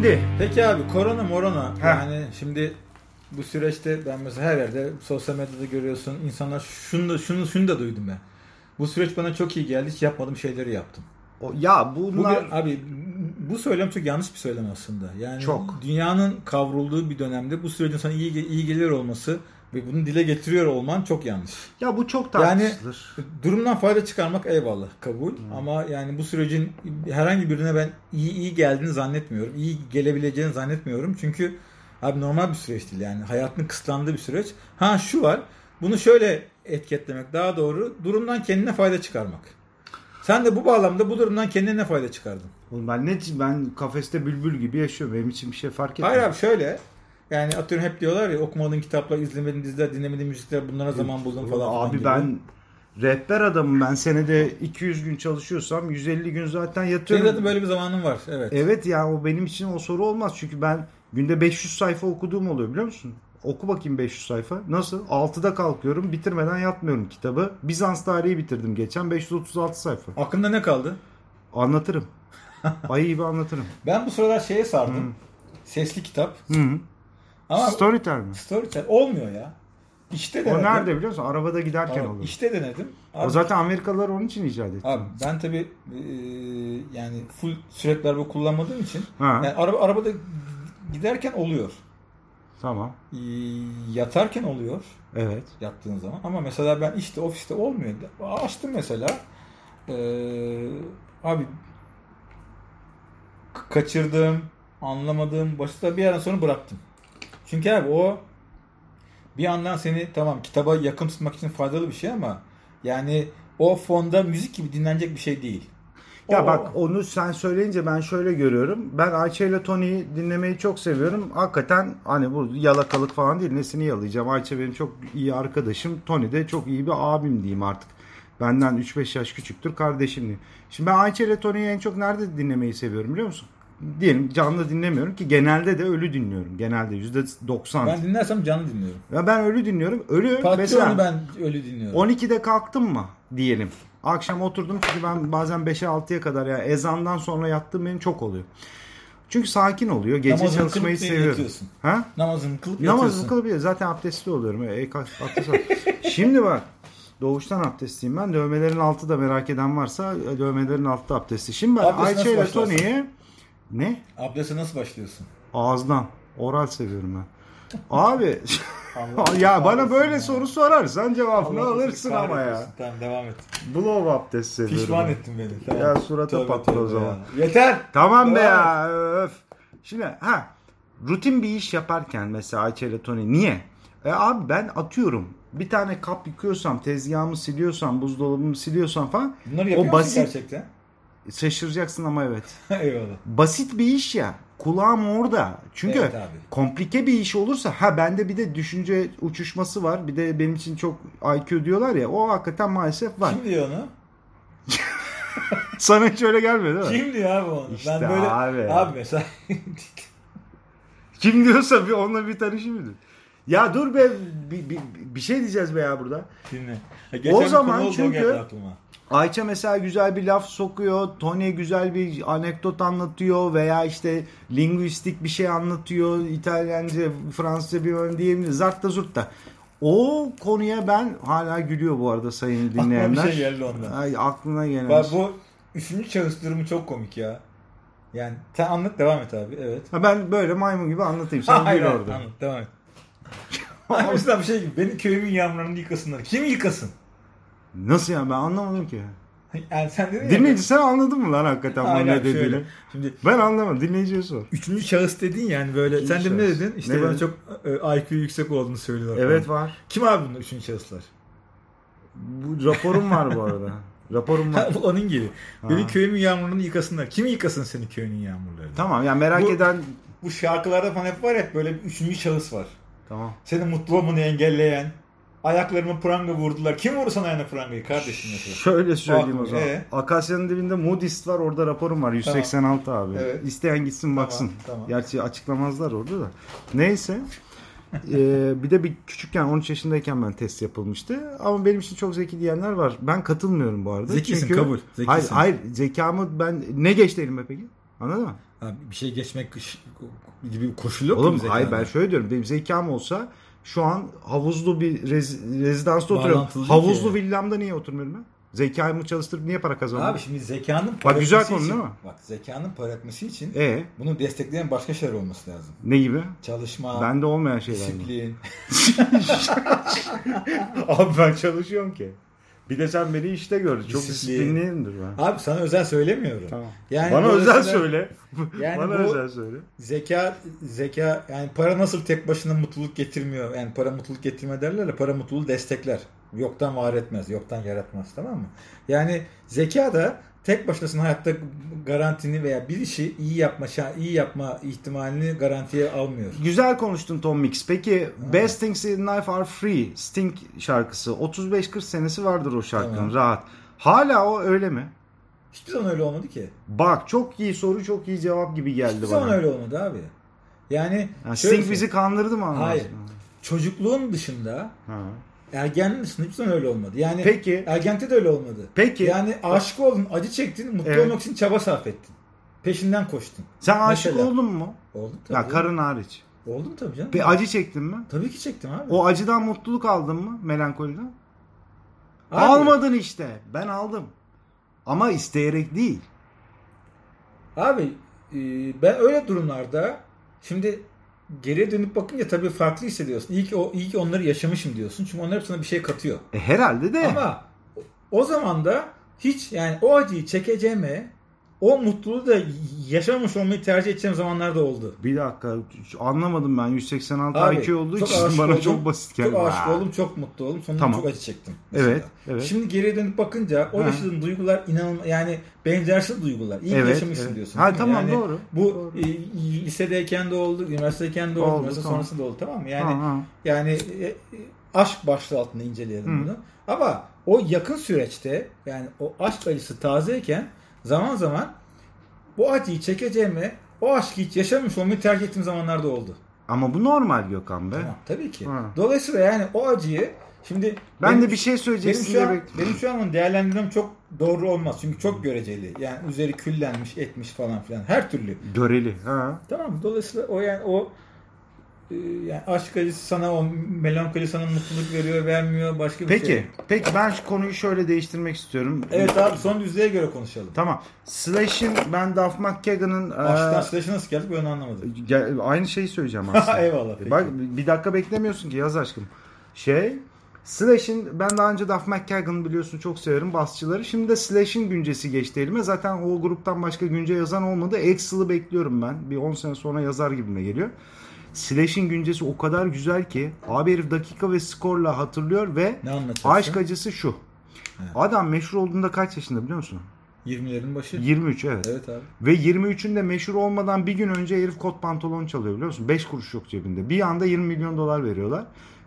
Şimdi Peki abi korona morona Heh. yani şimdi bu süreçte ben mesela her yerde sosyal medyada görüyorsun insanlar şunu da şunu şunu da duydum ben. Bu süreç bana çok iyi geldi. Hiç yapmadığım şeyleri yaptım. o, ya Bu bunlar bir, abi bu söylem çok yanlış bir söylem aslında. Yani Çok. dünyanın kavrulduğu bir dönemde bu sürecin sana iyi iyi geliyor olması ve bunu dile getiriyor olman çok yanlış. ya bu çok Yani tartışılır. durumdan fayda çıkarmak eyvallah kabul ama yani bu sürecin herhangi birine ben iyi iyi geldiğini zannetmiyorum. İyi gelebileceğini zannetmiyorum. Çünkü abi normal bir süreç değil yani hayatın kısıtlandığı bir süreç. Ha şu var. Bunu şöyle etiketlemek daha doğru. Durumdan kendine fayda çıkarmak. Sen de bu bağlamda bu durumdan kendine ne fayda çıkardın? Oğlum ben ne ben kafeste bülbül gibi yaşıyorum. Benim için bir şey fark etmiyor. Hayır abi şöyle. Yani atıyorum hep diyorlar ya okumadığın kitaplar, izlemediğin diziler, dinlemediğin müzikler bunlara zaman buldun falan. falan Abi gibi. ben rehber adamım. Ben senede iki yüz gün çalışıyorsam yüz elli gün zaten Senin yatıyorum. zaten böyle bir zamanın var. Evet. Evet ya o benim için o soru olmaz. Çünkü ben günde beş yüz sayfa okuduğum oluyor biliyor musun? Oku bakayım beş yüz sayfa. Nasıl? altıda kalkıyorum. Bitirmeden yatmıyorum kitabı. Bizans tarihi bitirdim geçen. beş yüz otuz altı sayfa. Aklında ne kaldı? Anlatırım. Ayı gibi anlatırım. Ben bu sıralar şeye sardım. Sesli kitap. Hı -hı. Ama Storytel mi? Storytel olmuyor ya. İşte denedim. O nerede biliyor musun? Arabada giderken Abi, oluyor. İşte denedim. Abi, O zaten Amerikalılar onun için icat etti. Abi ben tabii e, yani full sürekli araba kullanmadığım için Ha. yani araba arabada giderken oluyor. Tamam. E, yatarken oluyor. Evet. Yattığın zaman. Ama mesela ben işte ofiste olmuyor. Açtım mesela. E, abi k- kaçırdım, anlamadığım, başta bir yerden sonra bıraktım. Çünkü abi o bir yandan seni tamam kitaba yakın tutmak için faydalı bir şey ama yani o fonda müzik gibi dinlenecek bir şey değil. Ya O- bak onu sen söyleyince ben şöyle görüyorum. Ben Ayça ile Tony'yi dinlemeyi çok seviyorum. Hakikaten hani bu yalakalık falan değil. Nesini yalayacağım. Ayça benim çok iyi arkadaşım. Tony de çok iyi bir abim diyeyim artık. Benden üç beş yaş küçüktür. Kardeşim diyeyim. Şimdi ben Ayça ile Tony'yi en çok nerede dinlemeyi seviyorum biliyor musun? Diyelim canlı dinlemiyorum ki genelde de ölü dinliyorum. Genelde yüzde doksan. Ben dinlersem canlı dinliyorum. Ya ben ölü dinliyorum. Ölü Patronu mesela ben öyle dinliyorum. on ikide kalktım mı diyelim. Akşam oturdum çünkü ben bazen beşe altıya kadar ya ezandan sonra yattığım benim çok oluyor. Çünkü sakin oluyor. Gece Namazını çalışmayı kılıp seviyorum. yatıyorsun. Ha? Namazını kılıp yatıyorsun. Namazını kılıp yatıyorsun. Zaten abdestli oluyorum. E, abdest al. Şimdi bak. Doğuştan abdestliyim ben. Dövmelerin altı da merak eden varsa dövmelerin altı abdestli. Şimdi ben Abdest Ayça nasıl ile başlarsın? Tony'ye ne? Abdeste nasıl başlıyorsun? Ağızdan. Oral seviyorum ben. Abi Allah ya bana kahretsin böyle ya. soru sorarsan cevabını Allah alırsın kahretsin. ama ya. Tamam devam et. Blow abdest seviyorum. Pişman ben. ettin beni. Tamam. Ya surata Tövbe patla o tövbe zaman. ya. Yeter. Tamam be Devam et. ya. Öf. Şimdi ha rutin bir iş yaparken mesela Ayça ile Tony niye? E abi ben atıyorum. Bir tane kap yıkıyorsam, tezgahımı siliyorsam, buzdolabımı siliyorsam falan Bunları yapıyor o musun basit gerçekten? şaşıracaksın ama evet. Eyvallah. Basit bir iş ya. Kulağım orada. Çünkü Evet abi. komplike bir iş olursa ha bende bir de düşünce uçuşması var. Bir de benim için çok I Q diyorlar ya. O hakikaten maalesef var. Kim diyor onu? Sana hiç öyle gelmedi değil mi? Kim diyor abi onu? İşte ben böyle abi. abi mesela Kim diyorsa bir onunla bir tanışayım mı? Ya dur be bir, bir, bir şey diyeceğiz be ya burada. dinle. Ha, geçen O bir zaman konu oldu, o çünkü- geldi aklıma. Ayça mesela güzel bir laf sokuyor. Tony güzel bir anekdot anlatıyor veya işte linguistik bir şey anlatıyor. İtalyanca, Fransızca bir diyebilir. Zartta zurtta. O konuya ben hala gülüyor bu arada sayın dinleyenler. Aklıma bir şey geldi ondan. Ay, aklına gelen. Bak bu üçüncü şahıs durumu çok komik ya. Yani sen anlat devam et abi. Evet. Ha, ben böyle maymun gibi anlatayım. Sen Hayır, gül hayır, orada. anlat devam et. Hani mesela bir şey gibi. Benim köyümün yağmurlarını yıkasınlar. Kim yıkasın? Nasıl ya ben anlamadım ki. Yani sen dedin ya. Dinleyici sen anladın mı lan hakikaten bunun Aynen, ne dediğini? şöyle. Şimdi Ben anlamadım. Dinleyiciye sor. üçüncü şahıs dedin yani böyle. Üçüncü Sen de ne şahıs. dedin? İşte Ne bana dedim? çok e, I Q yüksek olduğunu söylüyorlar. Evet falan. var. Kim abi bunlar üçüncü şahıslar? Bu raporum var bu arada. Raporum var. Ha, bu onun gibi. Benim köyümün yağmurlarını yıkasınlar. Kim yıkasın senin köyünün yağmurlarını? Tamam ya merak Bu- eden Bu şarkılarda falan hep var ya böyle bir üçüncü şahıs var. tamam. Senin mutlu olmanı engelleyen. Ayaklarıma pranga vurdular. Kim vurdu sana ayağına prangayı kardeşim mesela? Şöyle söyleyeyim o Bak, zaman. ee? Akasya'nın dibinde Moody's var. Orada raporum var. yüz seksen altı abi. Evet. İsteyen gitsin baksın. tamam. Gerçi açıklamazlar orada da. Neyse. ee, bir de bir küçükken on üç yaşındayken ben test yapılmıştı. Ama benim için çok zeki diyenler var. Ben katılmıyorum bu arada. Zekisin, Çünkü, kabul. Zekisin. Hayır, hayır zekamı ben ne geçti elime peki? Anladın mı? Ha, bir şey geçmek gibi bir koşul yok Oğlum mu hayır zekada? ben şöyle diyorum. Benim zekam olsa şu an havuzlu bir rez, rezidansta oturuyorum. Bağlantılı değil Havuzlu ki. villamda niye oturmuyorum ben? Zekamı çalıştırıp niye para kazanıyorum? Abi şimdi zekanın para Bak güzel etmesi konu için, değil mi? Bak zekanın para etmesi için E bunu destekleyen başka şeyler olması lazım. ne gibi? Çalışma, Bende olmayan şeyler mi? disiplin. Abi ben çalışıyorum ki. Bir de sen beni işte gör. Çok Disiplin. disiplinliyimdir ben. Abi sana özel söylemiyorum. Tamam. Yani Bana dolayısıyla özel söyle. Yani Bana bu- özel söyle. Zeka, zeka yani para nasıl tek başına mutluluk getirmiyor? Yani para mutluluk getirme derler ya, para mutluluğu destekler. Yoktan var etmez, yoktan yaratmaz, tamam mı? Yani zeka da tek başına hayatta garantini veya bir işi iyi yapma, şa- iyi yapma ihtimalini garantiye almıyor. Güzel konuştun Tom Mix. Peki Best Things in Life Are Free Sting şarkısı. otuz beş kırk senesi vardır o şarkının Tamam. rahat. Hala o öyle mi? Hiçbir zaman öyle olmadı ki. Bak çok iyi soru çok iyi cevap gibi geldi Hiçbir bana. zaman öyle olmadı abi. Yani Yani şöyle Sting söyleyeyim. bizi kandırdı mı anladın? Hayır. Çocukluğun dışında Ha. ergenliğin dışında hiçbir zaman öyle olmadı. Yani Peki. ergenlikte de öyle olmadı. Peki. Yani aşık oldun, acı çektin, mutlu Evet. olmak için çaba sarf ettin. Peşinden koştun. Sen aşık Mesela. oldun mu? Oldum tabii. Ya karın hariç. Oldum tabii canım. Bir acı çektin mi? Tabii ki çektim abi. O acıdan mutluluk aldın mı? Melankoliden? Abi, Almadın işte. Ben aldım. Ama isteyerek değil. Abi e, ben öyle durumlarda şimdi geriye dönüp bakınca tabii farklı hissediyorsun. İyi ki, o, iyi ki onları yaşamışım diyorsun. Çünkü onlar hep sana bir şey katıyor. E, herhalde de. Ama o zaman da hiç yani o acıyı çekeceğime o mutluluğu da yaşamamış olmayı tercih edeceğim zamanlar da oldu. Bir dakika anlamadım ben. yüz seksen altı Abi, I Q olduğu çok için aşık bana oldum, çok basit geldi. Çok aşık Ha. oldum, çok mutlu oldum. Sonunda Tamam. çok acı çektim. mesela. Evet, evet. Şimdi geriye dönüp bakınca o Ha. yaşadığın duygular inanılmaz yani benzersiz duygular. İyi ki Evet, yaşamışsın evet. diyorsun. Ha, değil mi? tamam, yani doğru. Bu Doğru. e, lisedeyken de oldu, üniversitedeyken de oldu, Oldu, üniversite tamam. sonrasında da oldu, tamam mı? Yani Ha, ha. yani e, e, aşk başlığı altında inceleyelim Hı. bunu. Ama o yakın süreçte yani o aşk acısı tazeyken zaman zaman bu acıyı çekeceğime o aşkı hiç yaşamış olmayı tercih ettiğim zamanlarda oldu. Ama bu normal Gökhan be. Tamam, tabii ki. Ha. Dolayısıyla yani o acıyı şimdi Ben benim- de bir şey benim söyleyeceksin şu diye an, bekliyorum. benim şu an onu değerlendirmem çok doğru olmaz. Çünkü çok göreceli. Yani üzeri küllenmiş, etmiş falan filan. Her türlü. Göreli. Ha. Tamam mı? Dolayısıyla o yani o e, yani aşk acısı sana o melankoli sana mutluluk veriyor, vermiyor, başka bir Peki. şey. Peki ben şu konuyu şöyle değiştirmek istiyorum. Evet abi son düzlüğe göre konuşalım. Tamam. Slash'in ben Duff McKagan'ın Aşktan eee, slash'a nasıl geldik ben onu anlamadım. gel- aynı şeyi söyleyeceğim aslında. Eyvallah, peki. Bak bir dakika beklemiyorsun ki yaz aşkım. Şey Slash'in ben daha önce Duff McKagan'ı biliyorsun çok severim basçıları. Şimdi de Slash'in güncesi geçti elime. Zaten o gruptan başka günce yazan olmadı. Axl'ı bekliyorum ben. Bir on sene sonra yazar gibime geliyor. Slash'in güncesi o kadar güzel ki abi herif dakika ve skorla hatırlıyor ve Ne anlatacaksın? aşk acısı şu. Adam meşhur olduğunda kaç yaşında biliyor musun? yirmilerin başı. yirmi üç evet. Evet abi. Ve yirmi üçünde meşhur olmadan bir gün önce herif kot pantolon çalıyor biliyor musun? beş kuruş yok cebinde. Bir anda yirmi milyon dolar veriyorlar.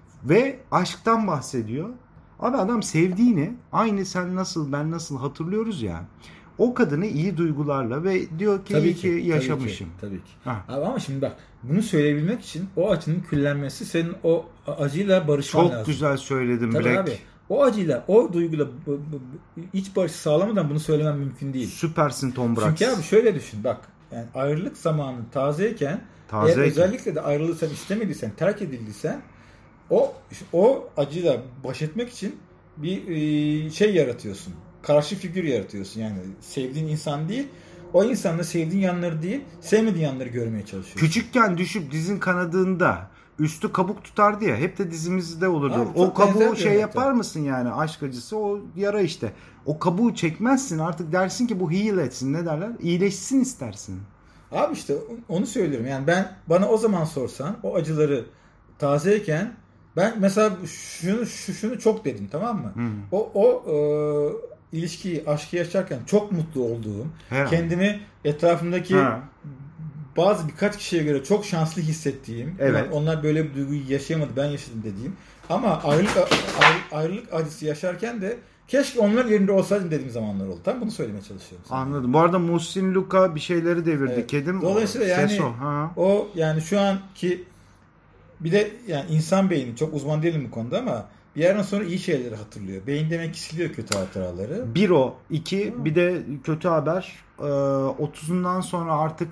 Ve aşktan bahsediyor. Abi adam sevdiğini aynı sen nasıl ben nasıl hatırlıyoruz ya. O kadını iyi duygularla ve diyor ki Tabii iyi ki, ki tabii yaşamışım. ki, Tabii ki. Ha. Abi ama şimdi bak bunu söyleyebilmek için o acının küllenmesi senin o acıyla barışman Çok lazım. güzel söyledin Tabii Black. abi. O acıyla, o duyguyla bu- bu- bu- iç barışı sağlamadan bunu söylemem mümkün değil. Süpersin Tom Brax. Çünkü abi şöyle düşün bak. Yani ayrılık zamanı tazeyken Tazeyken. eğer özellikle de ayrılığı sen istemediysen, terk edildiysen o o acıyla baş etmek için bir e, şey yaratıyorsun. Karşı figür yaratıyorsun. Yani sevdiğin insan değil, o insanla sevdiğin yanları değil, sevmediğin yanları görmeye çalışıyorsun. Küçükken düşüp dizin kanadığında üstü kabuk tutardı ya. Hep de dizimizde olurdu. Abi o çok benzer kabuğu bir şey örnek yapar tabii. mısın yani aşk acısı o yara işte. O kabuğu çekmezsin artık dersin ki bu heal etsin ne derler? İyileşsin istersin. Abi işte onu söylüyorum. Yani ben bana o zaman sorsan o acıları tazeyken ben mesela şunu şu, şunu çok dedim, tamam mı? Hmm. O o e, ilişkiyi, aşkı yaşarken çok mutlu olduğum, Herhalde. kendimi etrafımdaki Ha. bazı birkaç kişiye göre çok şanslı hissettiğim, Evet. yani onlar böyle bir duyguyu yaşayamadı, ben yaşadım dediğim. Ama ayrılık ayrı- ayrılık acısı yaşarken de keşke onların yerinde olsaydım dediğim zamanlar oldu. Tam bunu söylemeye çalışıyorum sana. Anladım. Bu arada Muhsin Luka bir şeyleri devirdi. Evet. Kedim Dolayısıyla o, yani ses o. Ha. o yani şu anki bir de yani insan beyni çok uzman değilim bu konuda ama bir yerden sonra iyi şeyleri hatırlıyor. Beyin demek ki siliyor kötü hatıraları. Bir o. iki bir de kötü haber. Ee, otuzundan sonra artık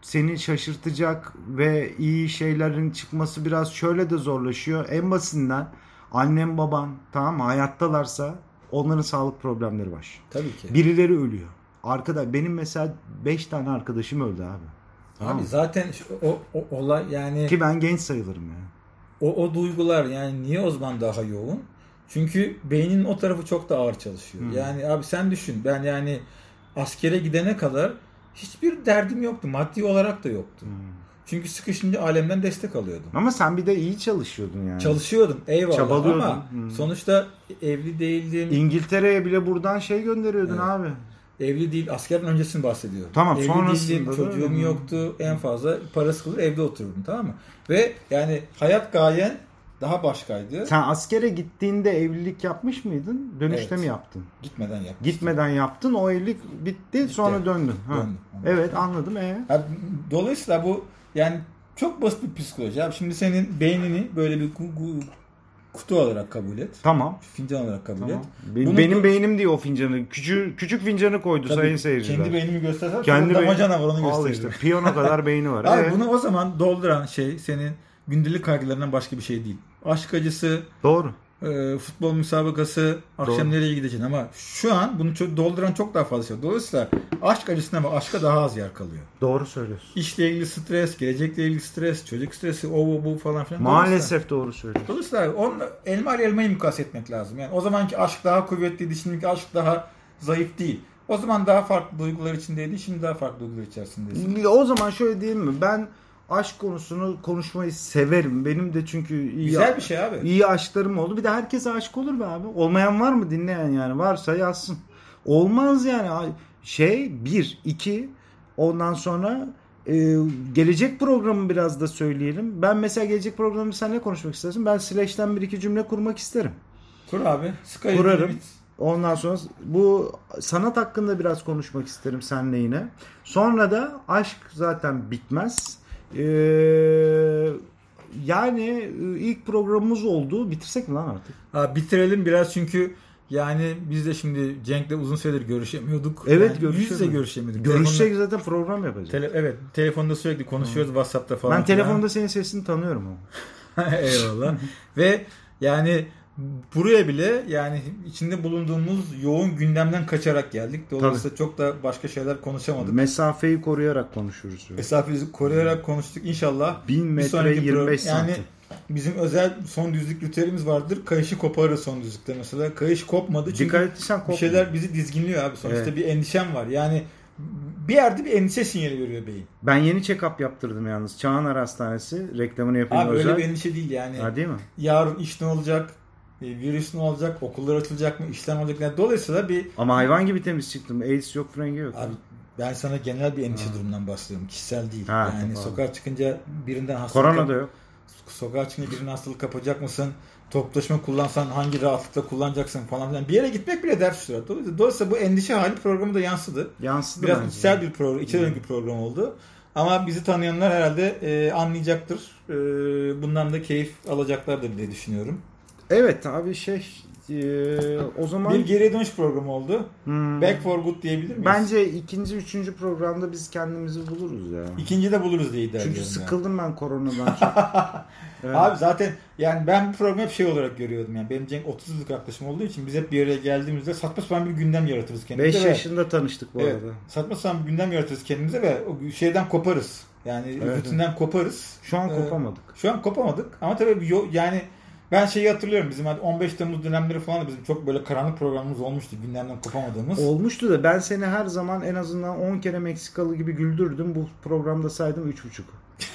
seni şaşırtacak ve iyi şeylerin çıkması biraz şöyle de zorlaşıyor. En basitinden annem baban tamam mı hayattalarsa onların sağlık problemleri var. Tabii ki. Birileri ölüyor. Arkada benim mesela beş tane arkadaşım öldü abi. Tamam Abi mı? zaten şu- o, o olay yani Ki ben genç sayılırım yani. o, o duygular yani niye o zaman daha yoğun? Çünkü beynin o tarafı çok da ağır çalışıyor. Yani abi sen düşün ben yani askere gidene kadar hiçbir derdim yoktu. Maddi olarak da yoktu. Çünkü sıkışınca alemden destek alıyordum. Ama sen bir de iyi çalışıyordun yani. Çalışıyordum eyvallah Çabalıyordun. ama Hmm. sonuçta evli değildim. İngiltere'ye bile buradan şey gönderiyordun Evet. abi. Evli değil, askerden öncesini bahsediyorum. Tamam, Evli sonrasında değildim, da- çocuğum Hı. yoktu. En fazla parası kalır evde otururdum tamam mı? Ve yani hayat gayen daha başkaydı. Sen askere gittiğinde evlilik yapmış mıydın? Dönüşte Evet. mi yaptın? Gitmeden yaptım. Gitmeden yaptın, o evlilik bitti, sonra döndün. Ha. Döndüm. Evet, anladım. Ee? Abi, dolayısıyla bu yani çok basit bir psikoloji. Abi şimdi senin beynini böyle bir gu- gu- kutu olarak kabul et. Tamam. Fincan olarak kabul Tamam. et. Benim, Bunu- benim beynim diye o fincanı. Küçük küçük fincanı koydu Tabii, sayın seyirciler. kendi beynimi göstersem Kendi kendi damacana var onu Al işte, gösteriyorum. piyano kadar beyni var. Abi Ee? bunu o zaman dolduran şey senin gündelik kaygılarından başka bir şey değil. Aşk acısı, Doğru. e, futbol müsabakası, akşam Doğru. nereye gideceksin ama şu an bunu çok dolduran çok daha fazla şey. Dolayısıyla aşk acısına ama aşka daha az yer kalıyor. Doğru söylüyorsun. İşle ilgili stres, gelecekle ilgili stres, çocuk stresi, o bu bu falan filan. Maalesef doğru söylüyorsun. Dolayısıyla onunla elma ile elmayı mukayese etmek lazım. Yani o zamanki aşk daha kuvvetliydi, şimdiki aşk daha zayıf değil. O zaman daha farklı duygular içindeydi, şimdi daha farklı duygular içerisindesin. O zaman şöyle diyeyim mi? Ben aşk konusunu konuşmayı severim. Benim de çünkü iyi, Güzel bir şey abi. iyi aşklarım oldu. Bir de herkese aşık olur be abi. Olmayan var mı dinleyen yani? Varsa yazsın. Olmaz yani. Şey bir, iki ondan sonra e, gelecek programı biraz da söyleyelim. Ben mesela gelecek programı seninle konuşmak istersin. Ben Slash'ten bir iki cümle kurmak isterim. Kur abi. Sky Kurarım. limit. Ondan sonra bu sanat hakkında biraz konuşmak isterim seninle yine. Sonra da aşk zaten bitmez. Ee, yani ilk programımız oldu. Bitirsek mi lan artık? Ha, bitirelim biraz çünkü yani biz de şimdi Cenk'le uzun süredir görüşemiyorduk. Evet, yani görüşemiyorduk. Yüz yüze görüşemiyorduk. Görüşsek Telefonda- zaten program yapacağız. Tele- evet. Telefonda sürekli konuşuyoruz. WhatsApp'ta falan. Ben filan. telefonda senin sesini tanıyorum ama. Eyvallah. Ve yani buraya bile yani içinde bulunduğumuz yoğun gündemden kaçarak geldik. Dolayısıyla çok da başka şeyler konuşamadık. Mesafeyi koruyarak konuşuruz. Mesafemizi koruyarak konuştuk. İnşallah bin bir metre sonraki yirmi program- beş santim. Yani bizim özel son düzlük ritüelimiz vardır. Kayışı koparırız son düzlükte mesela. Kayış kopmadı çünkü Dikkat ettiysen bir kopmuyor. şeyler bizi dizginliyor abi. Sonuçta Evet. bir endişem var. Yani bir yerde bir endişe sinyali veriyor beyin. Ben yeni check-up yaptırdım yalnız. Çağanar Hastanesi. Reklamını yapayım Abi özel. öyle bir endişe değil yani. Ha, değil mi? Yarın iş ne olacak? E, Virüs ne olacak? Okullar açılacak mı? İşler ne olacak? Yani dolayısıyla bir Ama hayvan gibi temiz çıktım. AIDS yok, frengi yok. abi ben sana genel bir endişe durumundan bahsediyorum. Kişisel değil. Ha, yani tamam. sokağa çıkınca birinden hastalık Korona da yok. sokağa çıkınca birinin hastalık kapacak mısın? Toplu taşıma kullansan hangi rahatlıkla kullanacaksın falan filan. Bir yere gitmek bile ders sürer. Dolayısıyla, dolayısıyla bu endişe hali programı da yansıdı. Yansıdı Biraz bence. içsel bir program, içe dönük bir program oldu. Ama bizi tanıyanlar herhalde e, anlayacaktır. E, bundan da keyif alacaklardır diye düşünüyorum. Evet abi şey e, o zaman Bir geriye dönüş programı oldu. Hmm. Back for good diyebilir miyiz? bence ikinci, üçüncü programda biz kendimizi buluruz ya. İkinci de buluruz diye iddia Çünkü ediyorum yani. sıkıldım ben koronadan çok. Evet. Abi zaten yani ben bu programı hep şey olarak görüyordum yani. Benim Cenk otuz yıllık yaklaşım olduğu için biz hep bir araya geldiğimizde saçma sapan bir gündem yaratırız kendimize. beş ve- yaşında tanıştık bu Evet, arada. saçma sapan bir gündem yaratırız kendimize ve o şeyden koparız. Yani Evet. rutinden koparız. Şu an Ee, kopamadık. Şu an kopamadık ama tabii bir yo- yani ben şeyi hatırlıyorum bizim hadi on beş Temmuz dönemleri falan da bizim çok böyle karanlık programımız olmuştu gündemden kopamadığımız. Olmuştu da ben seni her zaman en azından on kere Meksikalı gibi güldürdüm. Bu programda saydım üç buçuk.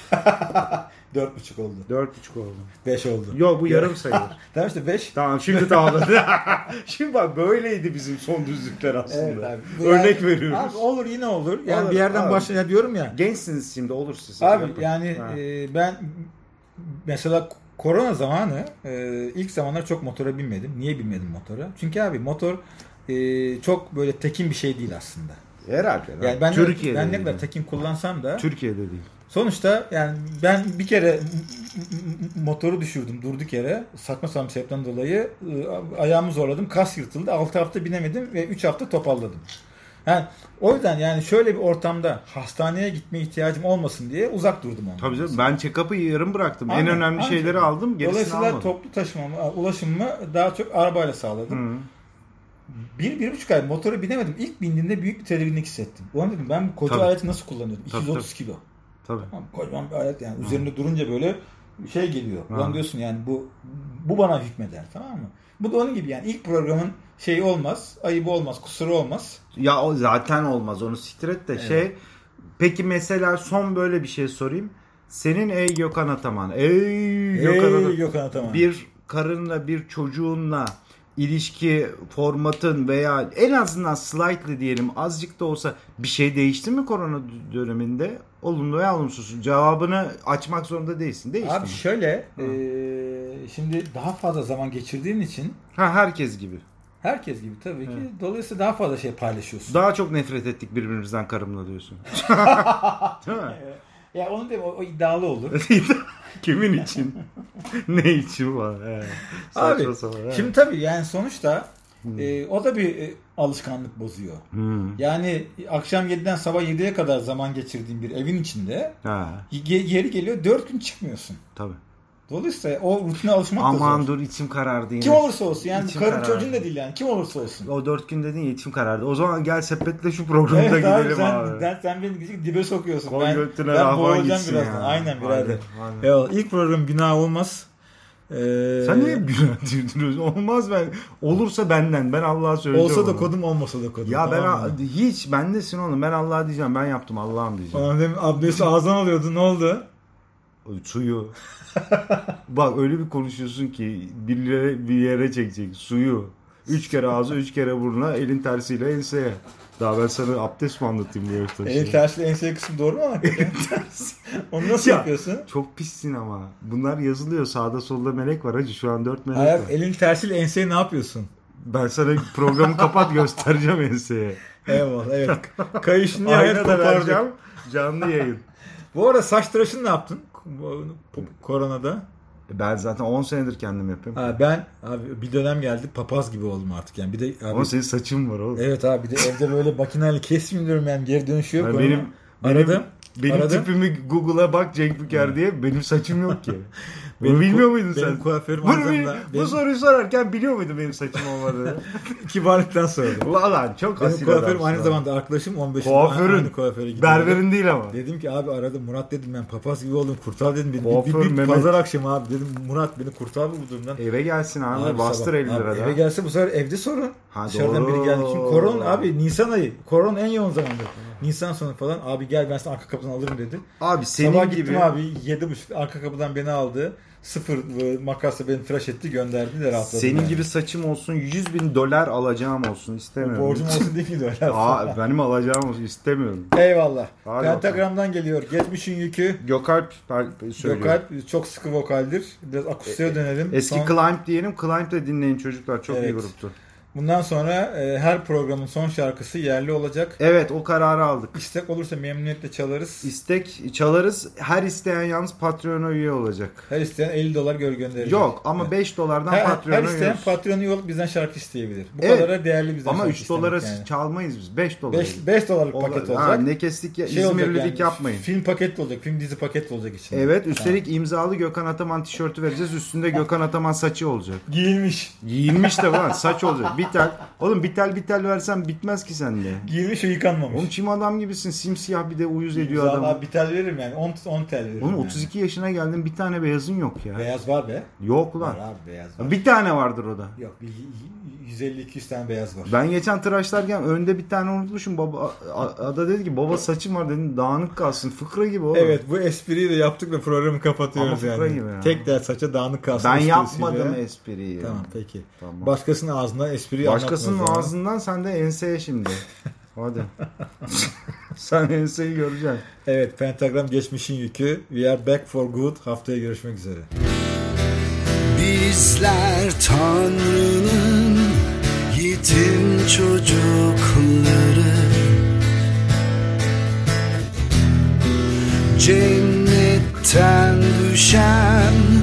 dört buçuk oldu. dört buçuk oldu. beş oldu. Yo bu yarım sayılır. Tamam işte beş. Tamam şimdi tamamladı. Şimdi bak böyleydi bizim son düzlükler aslında. Evet abi. Bu Örnek yani- veriyoruz. Abi olur yine olur. Yani Olur, bir yerden abi. başlayalım diyorum ya. Gençsiniz şimdi olur siz. Abi Yapın. yani Ha. e, ben mesela korona zamanı e, ilk zamanlar çok motora binmedim. Niye binmedim motora? Çünkü abi motor e, çok böyle tekin bir şey değil aslında. Herhalde. Yani ben Türkiye'de ben ne değil. kadar tekin kullansam da Türkiye'de değil. sonuçta yani ben bir kere m- m- motoru düşürdüm durduk yere. Saçma sapan bir sebepten dolayı e, ayağımı zorladım. Kas yırtıldı. altı hafta binemedim ve üç hafta topalladım. Yani, o yüzden yani şöyle bir ortamda hastaneye gitme ihtiyacım olmasın diye uzak durdum ondan. Tabii canım, ben check-up'ı yarım bıraktım. Aynen, en önemli aynen. şeyleri aldım, gerisini Dolayısıyla almadım. toplu taşımamı, ulaşımımı daha çok arabayla sağladım. Hı. Bir, bir buçuk ay motora binemedim. İlk bindiğinde büyük bir tedirginlik hissettim. Ulan dedim ben bu koca Tabii. aleti nasıl kullanıyorum? Tabii, iki yüz otuz kilo. Tabii. Tamam, kocaman bir alet yani. Üzerinde durunca böyle şey geliyor. Ha. Ulan diyorsun yani bu bu bana hükmeder, tamam mı? Bu da onun gibi yani ilk programın şeyi olmaz, ayıbı olmaz, kusuru olmaz. Ya o zaten olmaz, onu siktir et de Evet. şey. Peki mesela son böyle bir şey sorayım. Senin ey Gökhan Ataman, ey Gökhan Ey Ataman, Gökhan Ataman. bir karınla bir çocuğunla ilişki formatın veya en azından slightly diyelim azıcık da olsa bir şey değişti mi korona döneminde? Olumlu veya olumsuz. Cevabını açmak zorunda değilsin. Değişti Abi mi? şöyle, eee, şimdi daha fazla zaman geçirdiğin için Ha, herkes gibi. herkes gibi tabii ki. Dolayısıyla daha fazla şey paylaşıyorsun. Daha çok nefret ettik birbirimizden karımla diyorsun. Değil mi? Ya onu diyeyim, o, o iddialı olur. Kimin için? Ne için var? He. Abi Saçma sapan, he. şimdi tabii yani sonuçta e, o da bir e, alışkanlık bozuyor. Hmm. Yani akşam yediden sabah yediye kadar zaman geçirdiğin bir evin içinde Ha, ge- yeri geliyor dört gün çıkmıyorsun. tabii. Dolayısıyla o rutine alışmak da Aman zor. dur, içim karardı yine. Kim olursa olsun yani İçim karın karardı. çocuğun da değil yani kim olursa olsun. O dört gün dedin ya, içim karardı. O zaman gel sepetle şu programda Evet abi gidelim sen, abi. sen, sen beni dibe sokuyorsun. Koy ben götüne ben rahvan boğulacağım gitsin birazdan. ya. Aynen birader. Aynen, aynen. Eyvallah. İlk program günah olmaz. Ee, Sen niye günah diyorsun? Olmaz ben. Olursa benden. Ben Allah'a söyleyeceğim. olsa da onu. kodum olmasa da kodum. Ya ben tamam mı? hiç bendesin oğlum. Ben Allah'a diyeceğim. Ben yaptım, Allah'ım diyeceğim. Bana demin abdesti ağzına alıyordu, ne oldu? Suyu. Bak öyle bir konuşuyorsun ki bir yere, bir yere çekecek. Suyu. Üç kere ağzı, üç kere burnuna, elin tersiyle enseye. Daha ben sana abdest mi anlatayım bu yaşta? Elin tersli enseye kısmı doğru mu ama? Onu nasıl Ya, yapıyorsun? Çok pissin ama. Bunlar yazılıyor. Sağda solda melek var hacı. Şu an dört melek Hayır, var. elin tersiyle enseye ne yapıyorsun? Ben sana programı kapat, göstereceğim enseye. Eyvallah, evet. Kayışını nihayet Ayna da vereceğim. kopardım. Canlı yayın. Bu arada saç tıraşını ne yaptın? Bu- bu- Koronada. Ben zaten on senedir kendim yapıyorum. Ha, ben abi bir dönem geldi papaz gibi oldum artık yani. Bir de abi, Ama senin saçın var oğlum. evet abi bir de evde böyle makinayla kesmiyorum diyorum yani geri dönüşü yok. Yani Korona- benim benim, aradım. benim aradım. tipimi Google'a bak Cenk Büker diye, benim saçım yok ki. Benim Bunu bilmiyor ku- muydun benim sen? kuaförüm Bunu aynı bil- zamanda- bu benim- soruyu sorarken biliyor muydun benim saçım olmadığını? Kibarlıktan sonra. Ulan çok Benim asil kuaförüm adamsın aynı lan. zamanda arkadaşım on beş Kuaförün. aynı kuaföre gidiyor. Berberin değil ama. Dedim ki abi aradım Murat dedim ben papaz gibi oldum kurtar dedim. Bir, Kuaför bir, bir, bir Mehmet. pazar akşamı abi dedim Murat beni kurtar bu durumdan. Eve gelsin abi, Abi bastır sabah- elli abi lira eve gelse bu sefer evde sorun. Ha, Dışarıdan doğru. biri geldi. Şimdi korona abi Nisan ayı. Korona en yoğun zamandır. Nisan sonu falan abi gel ben seni arka kapıdan alırım dedi. Abi senin Sabah gibi gittim abi yedi buçuk arka kapıdan beni aldı. Sıfır e, makasla beni tıraş etti gönderdi de rahatladım. senin yani. gibi saçım olsun, yüz bin dolar alacağım olsun istemiyorum. Borcum olsun değil miydi öyle? Aa, benim alacağım olsun istemiyorum. Eyvallah. Hadi Pentagram'dan geliyor. Geçmişin yükü. Gökalp söylüyor. Gökalp çok sıkı vokaldir. Biraz akustiğe dönelim. Eski Son- Climb diyelim. Climb de dinleyin çocuklar. Çok iyi Evet. gruptu. Bundan sonra e, her programın son şarkısı yerli olacak. Evet, o kararı aldık. İstek olursa memnuniyetle çalarız. İstek çalarız. Her isteyen yalnız Patreon'a üye olacak. Her isteyen elli dolar gör gönderecek. Yok ama beş dolardan Her, her Patreon'a üye isteyen oluruz. Patreon'u olup bizden şarkı isteyebilir. Bu Evet. kadar değerli bizden Ama şarkı üç dolara istemek yani. çalmayız biz. beş dolar. beş dolarlık paket olacak. Ha, ne kestik ya, Şey olacak İzmirlilik yani, yapmayın. Film paketli olacak. Film dizi paketli olacak içinde. Evet, üstelik imzalı Gökhan Ataman tişörtü vereceğiz. Üstünde Gökhan Ataman saçı olacak. Giyilmiş. Giyilmiş de var, saç olacak. Bitel. Oğlum bitel bitel versen bitmez ki sende. Giyilmiş ve yıkanmamış. Oğlum çim adam gibisin. Simsiyah bir de uyuz ediyor Zaten adam. abi bir tel veririm yani. on tel veririm. Oğlum yani. otuz iki yaşına geldin, bir tane beyazın yok ya. Beyaz var be. Yok Var lan. abi beyaz var. Bir tane vardır o da. Yok bir yüz elli iki yüz tane beyaz var. Ben geçen tıraşlarken önde bir tane unutmuşum. Baba a- ada dedi ki baba saçım var, dedim dağınık kalsın. Fıkra gibi oğlum. Evet bu espriyi de yaptık ve programı kapatıyoruz Ama fıkra yani. gibi ya. Tek dert saça dağınık kalsın. Ben esprisiyle. yapmadım espriyi. Tamam peki. Tamam. Başkasının ağzından espriyi Başkasının anlatma o zaman. ağzından sen de enseye şimdi. Hadi. Sen enseyi göreceksin. Evet Pentagram geçmişin yükü. We are back for good. Haftaya görüşmek üzere. Bizler Tanrı'nın yetim çocukları, cennetten düşen